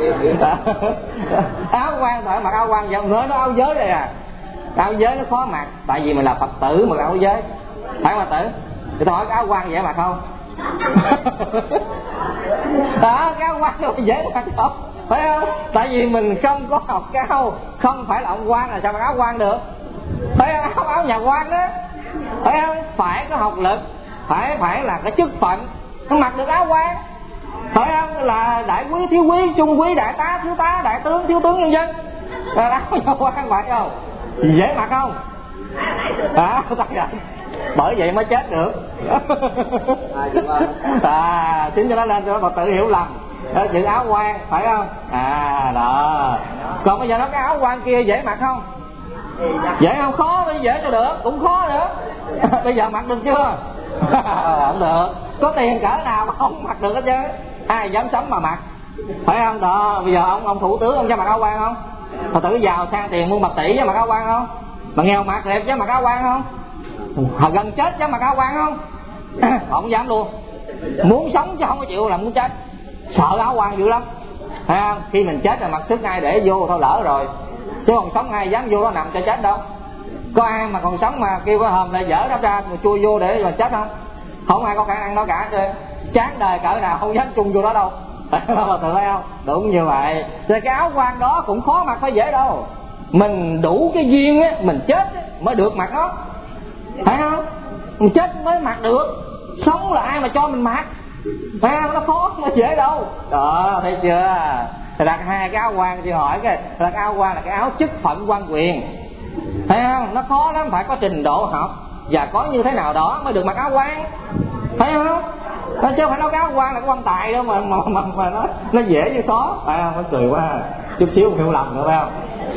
Áo quan phải mặc áo quan, giọng nói nó áo giới đây à. Áo giới nó khó mặc, tại vì mình là Phật tử mà áo giới, phải không Phật tử? Thì tôi hỏi cái áo quan dễ mặc không? đó, cái áo quan đâu dễ mặc không, phải không? Tại vì mình không có học cao, không phải là ông quan là sao mặc áo quan được, phải không? áo áo nhà quan đó, phải không? Phải có học lực, phải phải là cái chức phận nó mặc được áo quan, phải không? Là đại quý, thiếu quý, trung quý, đại tá, thiếu tá, đại tướng, thiếu tướng, nhân dân, là áo nhà quan, phải không? Dễ mặc không? À, bởi vậy mới chết được. À, chính cho nó lên cho Phật tử hiểu lầm đó, chữ áo quan, phải không? À đó. Còn bây giờ nó cái áo quan kia dễ mặc không? Dễ không? Khó, bây dễ cho được, cũng khó nữa. Bây giờ mặc được chưa? Không được. Có tiền cỡ nào mà không mặc được hết chứ, ai dám sống mà mặc, phải không? Đó, bây giờ ông ông thủ tướng ông cho mặc áo quan không? Phật tử giàu sang tiền mua bạc tỷ cho mặc áo quan không? Mà nghèo mặc đẹp chứ mặc áo quan không? Họ gần chết chứ mặc áo quan không? Không dám luôn. Muốn sống chứ không có chịu là muốn chết. Sợ áo quan dữ lắm, thấy không? Khi mình chết rồi mặc sức ai để vô thôi lỡ rồi, chứ còn sống ai dám vô đó nằm cho chết đâu. Có ai mà còn sống mà kêu cái hòm lại dở nó ra mà chui vô để mà chết không? Không ai có khả năng đó cả. Chứ chán đời cỡ nào không dám chung vô đó đâu. Mà tự thấy không? Đúng như vậy. Rồi cái áo quan đó cũng khó mặc, phải dễ đâu. Mình đủ cái duyên á, mình chết á, mới được mặc nó, phải không? Mình chết mới mặc được. Sống là ai mà cho mình mặc, phải không? Nó khó, nó dễ đâu. Đó, thấy chưa? Thì đặt hai cái áo quan thì hỏi cái đặt áo quan là cái áo chức phận quan quyền, thấy không? Nó khó lắm, phải có trình độ học và có như thế nào đó mới được mặc áo quan, thấy không? Nó chứ không phải nói cái áo quan là cái quan tài đâu mà mà mà, mà nó nó dễ như khó, phải không? Nó cười quá, chút xíu không hiểu lầm nữa, phải không?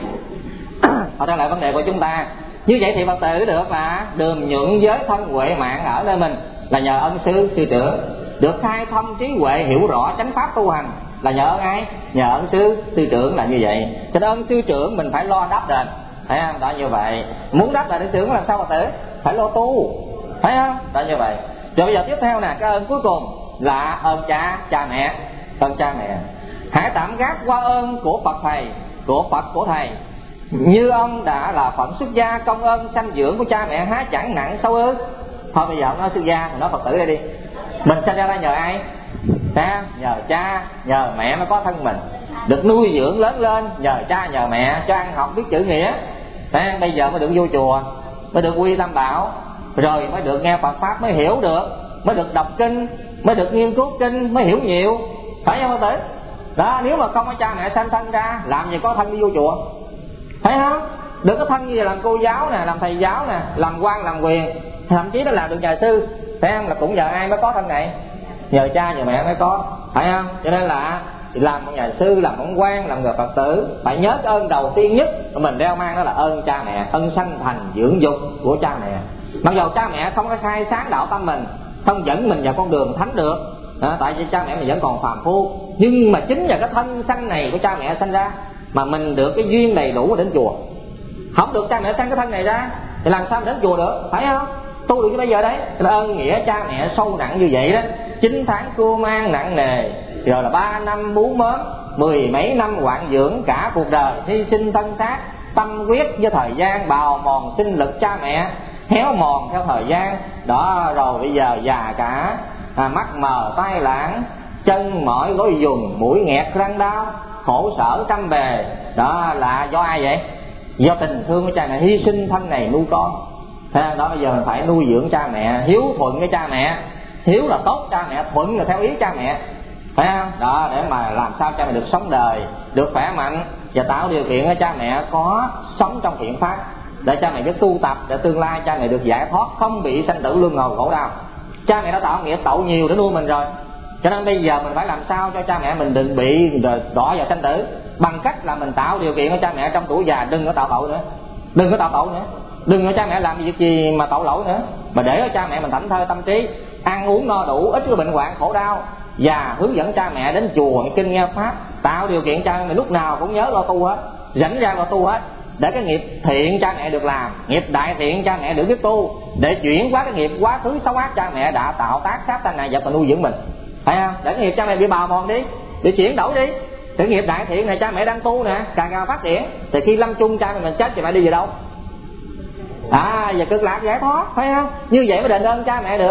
Họ trả lời vấn đề của chúng ta. Như vậy thì Phật tử được là đường nhuận giới thân huệ mạng ở nơi mình là nhờ ân sư sư trưởng, được khai thông trí huệ hiểu rõ chánh pháp tu hành là nhờ ơn ai? Nhờ ân sư sư trưởng là như vậy. Cho nên ân sư trưởng mình phải lo đáp đền, thấy không? Đó như vậy. Muốn đáp đền sư trưởng làm sao Phật tử? Phải lo tu, thấy không? Đó như vậy. Rồi bây giờ tiếp theo nè, cái ơn cuối cùng là ơn cha cha mẹ, ơn cha mẹ. Hãy tạm gác qua ơn của Phật thầy, của Phật của thầy. Như ông đã là phận xuất gia, công ơn sanh dưỡng của cha mẹ há chẳng nặng sâu ư? Thôi bây giờ ông nói xuất gia, mình nói Phật tử đây đi. Mình sanh ra nhờ ai? Cha, nhờ cha, nhờ mẹ mới có thân mình. Được nuôi dưỡng lớn lên nhờ cha nhờ mẹ, cho ăn học biết chữ nghĩa. Thế bây giờ mới được vô chùa, mới được quy tam bảo, rồi mới được nghe Phật pháp, mới hiểu được, mới được đọc kinh, mới được nghiên cứu kinh, mới hiểu nhiều, phải không Phật tử? Đó, nếu mà không có cha mẹ sanh thân ra, làm gì có thân đi vô chùa, thấy không? Đừng có thân như là làm cô giáo nè, làm thầy giáo nè, làm quan làm quyền, thậm chí nó làm được nhà sư, thấy không? Là cũng nhờ ai mới có thân này? Nhờ cha nhờ mẹ mới có, phải không? Cho nên là làm một nhà sư, làm ông quan, làm người Phật tử, phải nhớ cái ơn đầu tiên nhất mình đeo mang đó là ơn cha mẹ, ơn sanh thành dưỡng dục của cha mẹ. Mặc dù cha mẹ không có khai sáng đạo tâm mình, không dẫn mình vào con đường thánh được, à, tại vì cha mẹ mình vẫn còn phàm phu, nhưng mà chính nhờ cái thân sanh này của cha mẹ sanh ra mà mình được cái duyên đầy đủ đến chùa. Không được cha mẹ sanh cái thân này ra thì làm sao đến chùa được, phải không? Tu được cái bây giờ đấy là ơn nghĩa cha mẹ sâu nặng như vậy đó. Chín tháng cưu mang nặng nề, rồi là ba năm bú mớm, mười mấy năm hoạn dưỡng, cả cuộc đời hy sinh thân xác, tâm quyết với thời gian, bào mòn sinh lực cha mẹ, héo mòn theo thời gian. Đó, rồi bây giờ già cả, à, mắt mờ tai lãng, chân mỏi gối dùng, mũi nghẹt răng đau, khổ sở trăm bề. Đó là do ai vậy? Do tình thương của cha mẹ, hy sinh thân này nuôi con. Thế đó, bây giờ mình phải nuôi dưỡng cha mẹ, hiếu thuận với cha mẹ. Hiếu là tốt cha mẹ, thuận là theo ý cha mẹ, phải không? Đó, để mà làm sao cha mẹ được sống đời, được khỏe mạnh, và tạo điều kiện cho cha mẹ có sống trong thiện pháp, để cha mẹ biết tu tập, để tương lai cha mẹ được giải thoát, không bị sanh tử luân hồi khổ đau. Cha mẹ đã tạo nghiệp tậu nhiều để nuôi mình rồi, cho nên bây giờ mình phải làm sao cho cha mẹ mình đừng bị đỏ vào sanh tử, bằng cách là mình tạo điều kiện cho cha mẹ trong tuổi già đừng có tạo tội nữa, đừng có tạo tội nữa, đừng cho cha mẹ làm việc gì mà tội lỗi nữa, mà để cho cha mẹ mình thảnh thơi tâm trí, ăn uống no đủ, ít có bệnh hoạn khổ đau, và hướng dẫn cha mẹ đến chùa nghe kinh nghe pháp, tạo điều kiện cha mẹ lúc nào cũng nhớ lo tu hết, rảnh ra lo tu hết, để cái nghiệp thiện cha mẹ được làm, nghiệp đại thiện cha mẹ được biết tu, để chuyển qua cái nghiệp quá khứ xấu ác cha mẹ đã tạo tác sát sanh này và còn nuôi dưỡng mình, phải không? Để cái nghiệp cha mẹ bị bào mòn đi, để chuyển đổi đi. Cái nghiệp đại thiện này cha mẹ đang tu nè, càng càng phát triển, thì khi lâm chung cha mẹ mình chết thì mẹ đi về đâu? À, giờ cực lạc giải thoát, phải không? Như vậy mới đền ơn cha mẹ được.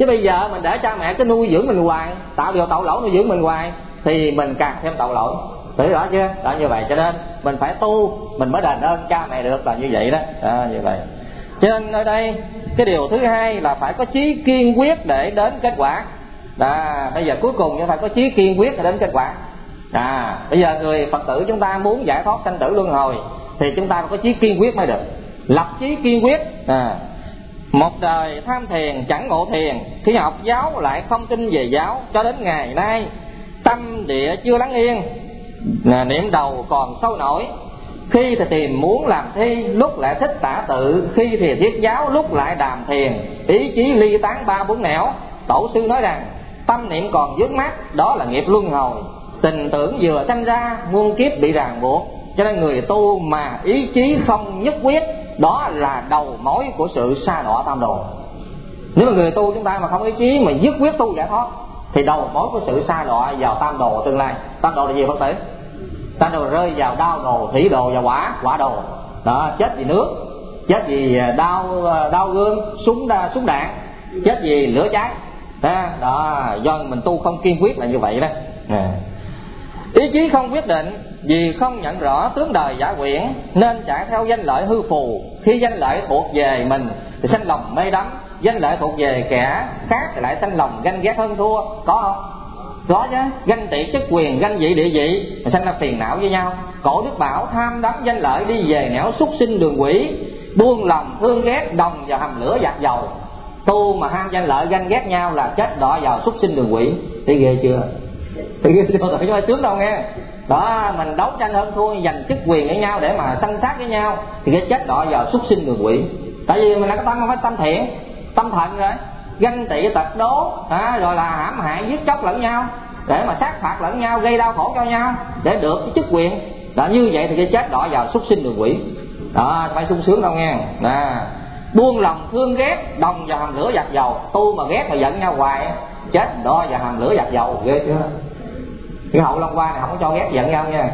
Chứ bây giờ mình để cha mẹ cứ nuôi dưỡng mình hoài, tạo điều tội lỗi nuôi dưỡng mình hoài, thì mình càng thêm tội lỗi. Hiểu rõ chưa? Đó, như vậy cho nên mình phải tu mình mới đền ơn cha mẹ được, là như vậy đó. Đó, như vậy. Cho nên ở đây cái điều thứ hai là phải có chí kiên quyết để đến kết quả. Đó, bây giờ cuối cùng phải có chí kiên quyết để đến kết quả. À, bây giờ người Phật tử chúng ta muốn giải thoát sanh tử luân hồi thì chúng ta phải có chí kiên quyết mới được. Lập chí kiên quyết. À, một đời tham thiền chẳng ngộ thiền, khi học giáo lại không tin về giáo, cho đến ngày nay tâm địa chưa lắng yên, niệm đầu còn sôi nổi. Khi thì tìm muốn làm thi, lúc lại thích tả tự, khi thì thiết giáo, lúc lại đàm thiền, ý chí ly tán ba bốn nẻo. Tổ sư nói rằng tâm niệm còn vướng mắc, đó là nghiệp luân hồi. Tình tưởng vừa sanh ra, muôn kiếp bị ràng buộc. Cho nên người tu mà ý chí không nhất quyết, đó là đầu mối của sự sa đọa tam đồ. Nếu mà người tu chúng ta mà không ý chí mà dứt quyết tu giải thoát, thì đầu mối của sự sa đọa vào tam đồ tương lai. Tam đồ là gì Phật tử? Tam đồ rơi vào đao đồ, thủy đồ và quả quả đồ. Đó, chết vì nước, chết vì đau đau gươm, súng đa, súng đạn, chết vì lửa cháy. Đó, đó, do mình tu không kiên quyết là như vậy đó. À. Ý chí không quyết định, vì không nhận rõ tướng đời giả quyển, nên chạy theo danh lợi hư phù. Khi danh lợi thuộc về mình thì sanh lòng mê đắm, danh lợi thuộc về kẻ khác thì lại sanh lòng ganh ghét hơn thua. Có không? Có chứ. Ganh tị chức quyền, ganh vị địa vị mà sanh ra phiền não với nhau. Cổ Đức bảo tham đắm danh lợi đi về nẻo súc sinh đường quỷ, buông lòng thương ghét đồng vào hầm lửa dạt dầu. Tu mà ham danh lợi ganh ghét nhau là chết đọa vào súc sinh đường quỷ. Thấy ghê chưa? Thấy ghê chưa? Tôi cho tướng đâu nghe. Đó, mình đấu tranh hơn thua, giành chức quyền với nhau để mà sanh sát với nhau thì cái chết đọa vào súc sinh đường quỷ. Tại vì mình là cái tâm không phải tâm thiện, tâm thần rồi, ganh tị tật đố, à, rồi là hãm hại giết chóc lẫn nhau để mà sát phạt lẫn nhau, gây đau khổ cho nhau để được cái chức quyền. Đó, như vậy thì cái chết đọa vào súc sinh đường quỷ. Đó, phải sung sướng đâu nghe. Đó, buông lòng thương ghét đồng vào hầm lửa giặt dầu. Tu mà ghét mà giận nhau hoài, chết đọa vào hầm lửa giặt dầu. Ghê chưa? Cái hậu Long Hoa này không có cho ghét giận nhau nha.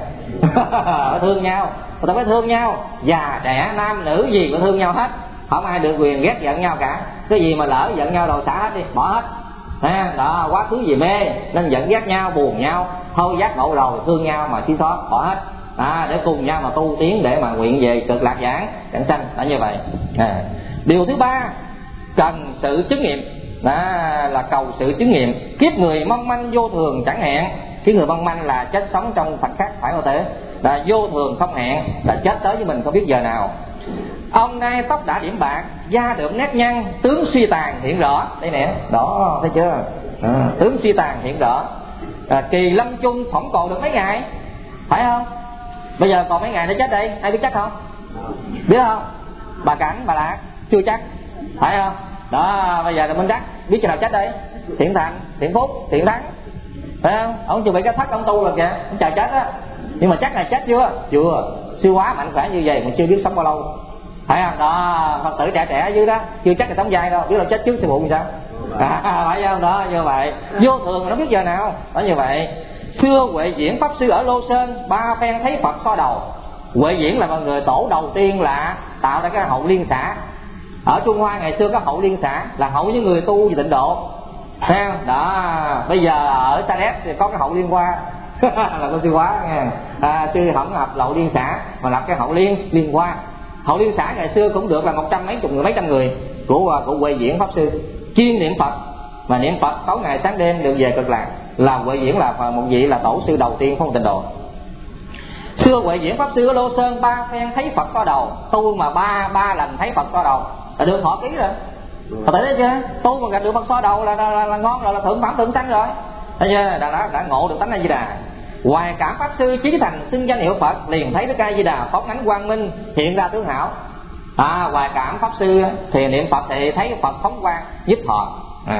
Phải thương nhau, người ta phải thương nhau, già trẻ nam nữ gì cũng thương nhau hết, không ai được quyền ghét giận nhau cả. Cái gì mà lỡ giận nhau đầu xả hết đi, bỏ hết. À, đó, quá khứ gì mê nên giận ghét nhau, buồn nhau, thôi giác ngộ rồi thương nhau mà siêu thoát, bỏ hết. À, để cùng nhau mà tu tiến để mà nguyện về cực lạc giảng chẳng sanh. Đã như vậy. À, điều thứ ba cần sự chứng nghiệm. Đó, là cầu sự chứng nghiệm. Kiếp người mong manh vô thường chẳng hẹn. Cái người mong manh là chết sống trong khoảnh khắc, phải không thế? Là vô thường không hẹn, là chết tới với mình không biết giờ nào. Ông nay tóc đã điểm bạc, da đượm nét nhăn, tướng suy tàn hiện rõ. Đây nè, đó, thấy chưa? À, tướng suy tàn hiện rõ. À, kỳ lâm chung phỏng còn được mấy ngày, phải không? Bây giờ còn mấy ngày để chết đây, ai biết chắc không? Biết không? Bà Cảnh, bà Lạc chưa chắc, phải không? Đó, bây giờ là Minh Đắc biết chừng nào chết đây? Thiện Thành, Thiện Phúc, Thiện Thắng, phải không? Ông chuẩn bị cái thắt ông tu rồi kìa, ông chờ chết á. Nhưng mà chắc là chết chưa? Chưa. Siêu hóa mạnh khỏe như vậy mà chưa biết sống bao lâu, phải không? Đó, Phật tử trẻ trẻ ở dưới đó chưa chắc là sống dài đâu, biết là chết trước thì bụng sao? À, phải không? Đó, như vậy. Vô thường nó biết giờ nào. Đó, như vậy. Xưa Huệ Diễn Pháp Sư ở Lô Sơn, ba phen thấy Phật so đầu. Huệ Diễn là một người tổ đầu tiên là tạo ra cái hậu liên xã. Ở Trung Hoa ngày xưa có hậu liên xã, là hậu những người tu về tịnh độ, thấy không? Đó, bây giờ ở Sa Đéc thì có cái hậu liên hoa là con sư hóa nghe. À, sư không lập hậu liên xã mà lập cái hậu liên liên hoa. Hậu liên xã ngày xưa cũng được là một trăm mấy chục người, mấy trăm người của của Huệ Diễn Pháp Sư, chuyên niệm Phật, mà niệm Phật tối ngày sáng đêm được về cực lạc. Là Huệ Diễn là một vị là tổ sư đầu tiên không tịnh độ. Xưa Huệ Diễn Pháp Sư ở Lô Sơn ba phen thấy Phật có đầu, tu mà ba ba lần thấy Phật có đầu là được thọ ký rồi. Phật tử thấy chưa? Tu mà gặp được Phật so đầu là, là, là, là ngon rồi, là thượng phẩm thượng sanh rồi. Thấy chưa? Đã, đã, đã ngộ được tánh A Di Đà. Hoài Cảm Pháp Sư chí thành xưng danh hiệu Phật, liền thấy Đức A Di Đà phóng ánh quang minh hiện ra tướng hảo. À, Hoài Cảm Pháp Sư thì niệm Phật thì thấy Phật phóng quang giúp thọ. À.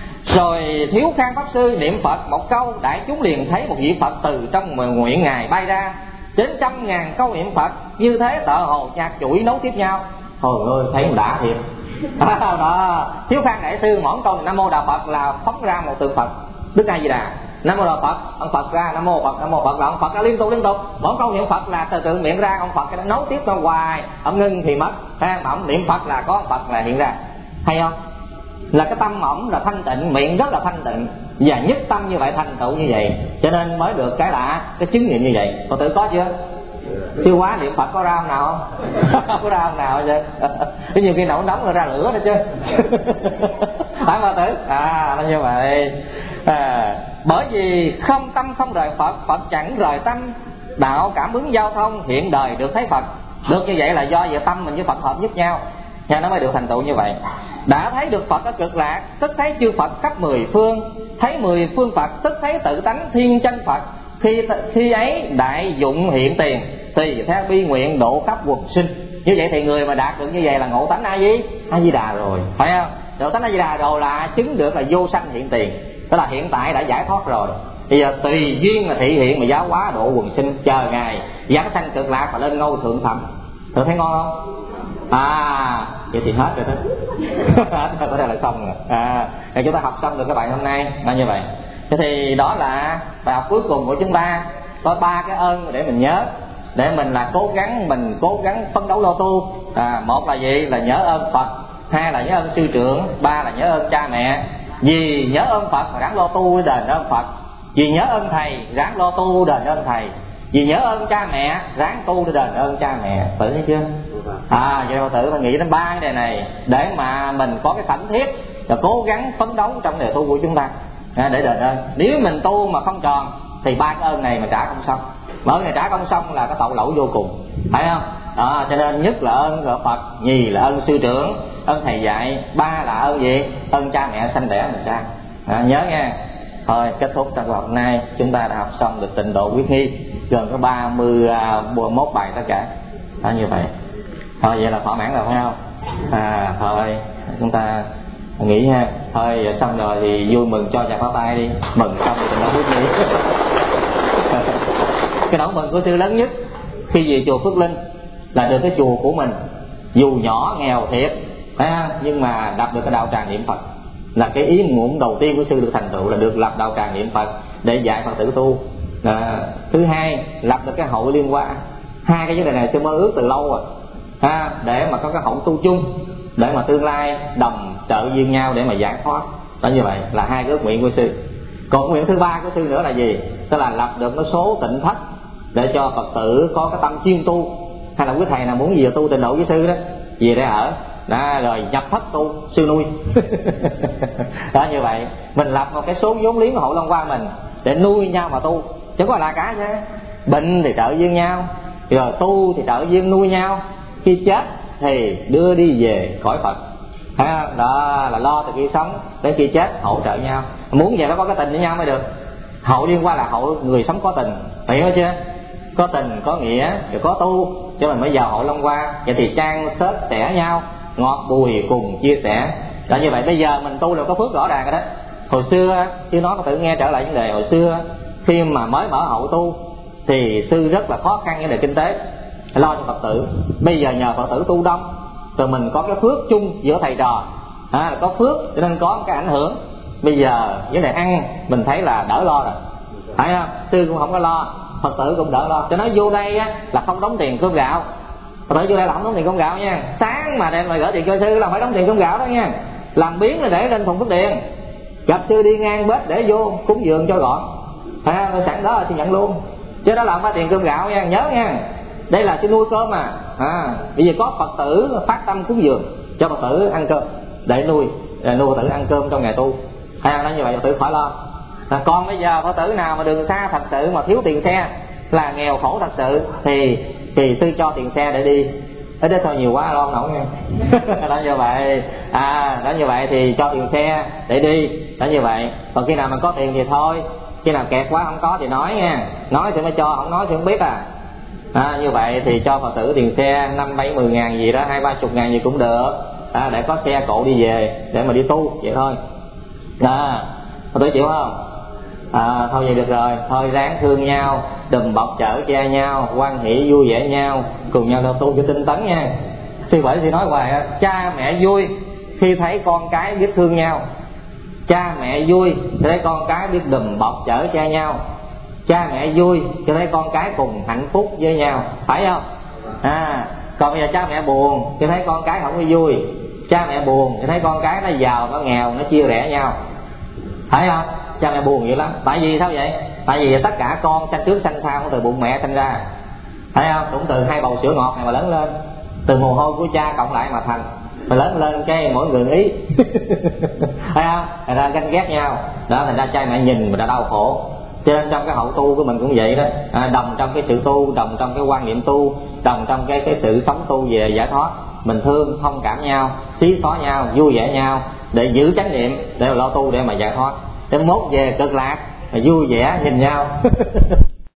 Rồi Thiếu Khang Pháp Sư niệm Phật một câu, đại chúng liền thấy một vị Phật từ trong nguyện ngài bay ra. Đến trăm ngàn câu niệm Phật như thế tợ hồ nhạc chuỗi nối tiếp nhau. Thôi ơi, thấy mà đã thiệt. À, đó. Thiếu Khang đại sư mỗi câu Nam Mô Đà Phật là phóng ra một tượng Phật Đức A Di Đà. Nam Mô Đà Phật, ông Phật ra, Nam Mô Phật, Nam Mô Phật là ông Phật ra liên tục liên tục. Mỗi câu niệm Phật là từ từ miệng ra ông Phật cái nối tiếp ra hoài, ông ngưng thì mất. Ông niệm Phật là có ông Phật là hiện ra. Hay không? là cái tâm ổng là thanh tịnh, miệng rất là thanh tịnh, và nhất tâm như vậy, thành tựu như vậy, cho nên mới được cái là cái chứng nghiệm như vậy. Phật tử có chưa? Siêu hóa niệm Phật có ra không nào? Không có ra không nào chứ? Cái nhiều khi nấu nóng rồi ra lửa đó chứ. Phải Phật tử? À, nó như vậy. À, bởi vì không tâm không rời Phật, Phật chẳng rời tâm. Đạo cảm ứng giao thông hiện đời được thấy Phật. Được như vậy là do vậy tâm mình với Phật hợp nhất nhau, nha, nó mới được thành tựu như vậy. Đã thấy được Phật ở cực lạc, tức thấy chư Phật khắp mười phương. Thấy mười phương Phật, tức thấy tự tánh thiên chân Phật. Khi khi ấy đại dụng hiện tiền, tùy theo bi nguyện độ khắp quần sinh. Như vậy thì người mà đạt được như vậy là ngộ tánh A Di A Di Đà rồi, phải không? Ngộ tánh A Di Đà rồi là chứng được là vô sanh hiện tiền, tức là hiện tại đã giải thoát rồi. Bây giờ tùy duyên là thị hiện mà giáo hóa độ quần sinh, chờ ngày giảng sanh cực lạc và lên ngôi thượng phẩm. Thử thấy ngon không? À, vậy thì hết rồi đó. Hết rồi, có đây là xong rồi. À, thì chúng ta học xong được cái bài hôm nay là như vậy. Thế thì đó là bài học cuối cùng của chúng ta. Có ba cái ơn để mình nhớ, để mình là cố gắng, mình cố gắng phấn đấu lo tu. À, một là gì? Là nhớ ơn Phật. Hai là nhớ ơn sư trưởng. Ba là nhớ ơn cha mẹ. Vì nhớ ơn Phật mà ráng lo tu đền ơn Phật. Vì nhớ ơn thầy ráng lo tu đền ơn thầy. Vì nhớ ơn cha mẹ ráng tu để đền ơn cha mẹ. Tự thấy chưa? À, vậy Phật tử phải nghĩ đến ba cái đề này để mà mình có cái khẩn thiết và cố gắng phấn đấu trong đề tu của chúng ta, à, để đền ơn. Nếu mình tu mà không tròn thì ba cái ơn này mà trả không xong. Mỗi ngày trả không xong là cái tội lỗi vô cùng, phải không? Đó, cho nên nhất là ơn Phật, nhì là ơn sư trưởng, ơn thầy dạy, ba là ơn gì? Ơn cha mẹ sanh đẻ mình ra. À, nhớ nha. Thôi kết thúc trong học nay chúng ta đã học xong được tịnh độ quyết nghi, gần có ba mươi mốt bài tất cả. Đó, như vậy. Thôi vậy là thỏa mãn rồi phải không? À, thôi chúng ta nghĩ ha. Thôi xong rồi thì vui mừng cho chàng pháo tay đi. Mừng xong rồi tịnh độ quyết nghi. Cái nỗi mừng của sư lớn nhất khi về chùa Phước Linh là được cái chùa của mình, dù nhỏ nghèo thiệt, phải không? Nhưng mà đọc được cái đạo tràng niệm Phật là cái ý muốn đầu tiên của sư được thành tựu, là được lập đạo tràng niệm Phật để dạy Phật tử tu. À, thứ hai lập được cái hội liên hoa. Hai cái vấn đề này sư mới ước từ lâu rồi, ha, để mà có cái hội tu chung, để mà tương lai đồng trợ duyên nhau để mà giải thoát. Đó, như vậy là hai cái ước nguyện của sư. Còn nguyện thứ ba của sư nữa là gì? Tức là lập được cái số tịnh thất để cho Phật tử có cái tâm chuyên tu. Hay là quý thầy nào muốn gì tu tịnh độ với sư đó, về để ở đó, rồi nhập thất tu, sư nuôi. Đó, như vậy mình lập một cái số vốn liếng của hội Long Hoa mình để nuôi nhau mà tu, chứ có là cả chứ. Bệnh thì trợ duyên nhau, rồi tu thì trợ duyên nuôi nhau, khi chết thì đưa đi về cõi Phật. À, đó là lo từ khi sống đến khi chết hỗ trợ nhau. Muốn vậy nó có cái tình với nhau mới được. Hậu liên quan là hậu người sống có tình, hiểu chưa? Có tình, có nghĩa, rồi có tu, cho mình mới vào hội Long Hoa. Vậy thì trang xếp sẻ nhau, ngọt bùi cùng chia sẻ. Đó, như vậy bây giờ mình tu là có phước rõ ràng rồi đó. Hồi xưa, chứ nói có tự nghe trở lại vấn đề hồi xưa, khi mà mới mở hậu tu thì sư rất là khó khăn vấn đề kinh tế, lo cho Phật tử. Bây giờ nhờ Phật tử tu đông, rồi mình có cái phước chung giữa thầy trò, à, có phước cho nên có cái ảnh hưởng. Bây giờ vấn đề ăn mình thấy là đỡ lo rồi, phải không? Sư cũng không có lo, Phật tử cũng đỡ lo. Cho nói vô đây á, là không đóng tiền cơm gạo. Phật tử vô đây là không đóng tiền cơm gạo nha. Sáng mà đem mà gửi tiền cho sư là phải đóng tiền cơm gạo đó nha. Làm biến là để lên thùng phước điện, gặp sư đi ngang bếp để vô cúng dường cho gọn, à, sẵn đó thì nhận luôn. Chứ đó là không phải tiền cơm gạo nha, nhớ nha. Đây là sư nuôi cơm mà. À, bây giờ có Phật tử phát tâm cúng dường cho Phật tử ăn cơm để nuôi, để nuôi Phật tử ăn cơm trong ngày tu. À, đó, như vậy Phật tử khỏi lo. À, còn bây giờ Phật tử nào mà đường xa thật sự mà thiếu tiền xe, là nghèo khổ thật sự, thì thì sư cho tiền xe để đi. Thế đó thôi nhiều quá lo không nổi nha. Đó, như vậy. À, đó, như vậy thì cho tiền xe để đi. Đó, như vậy. Còn khi nào mình có tiền thì thôi, khi nào kẹt quá không có thì nói nha. Nói thì mới cho, không nói thì không biết à. À, như vậy thì cho Phật tử tiền xe năm bảy mười ngàn gì đó, hai ba chục ngàn gì cũng được, à, để có xe cộ đi về để mà đi tu vậy thôi. À, Phật tử chịu không? À, thôi vậy được rồi. Thôi ráng thương nhau, đùm bọc chở che nhau, hoan hỷ vui vẻ nhau, cùng nhau đâu tu cho tinh tấn nha. Sư bởi thì nói hoài, cha mẹ vui khi thấy con cái biết thương nhau, cha mẹ vui khi thấy con cái biết đùm bọc chở che nhau, cha mẹ vui khi thấy con cái cùng hạnh phúc với nhau, phải không? À, còn bây giờ cha mẹ buồn khi thấy con cái không có vui, cha mẹ buồn thì thấy con cái nó giàu nó nghèo nó chia rẽ nhau, thấy không? Cha mẹ buồn dữ lắm. Tại vì sao vậy? Tại vì tất cả con sanh trước sanh sau cũng từ bụng mẹ sanh ra, thấy không? Cũng từ hai bầu sữa ngọt này mà lớn lên, từ mồ hôi của cha cộng lại mà thành, mà lớn lên cái mỗi người ý thấy không? Thành ra ganh ghét nhau đó, thành ra cha mẹ nhìn mà đã đau khổ. Cho nên trong cái hậu tu của mình cũng vậy đó, à, đồng trong cái sự tu, đồng trong cái quan niệm tu, đồng trong cái cái sự sống tu về giải thoát, mình thương thông cảm nhau, xí xóa nhau, vui vẻ nhau để giữ chánh niệm, để lo tu để mà giải thoát. Đến mốt về cực lạc mà vui vẻ nhìn nhau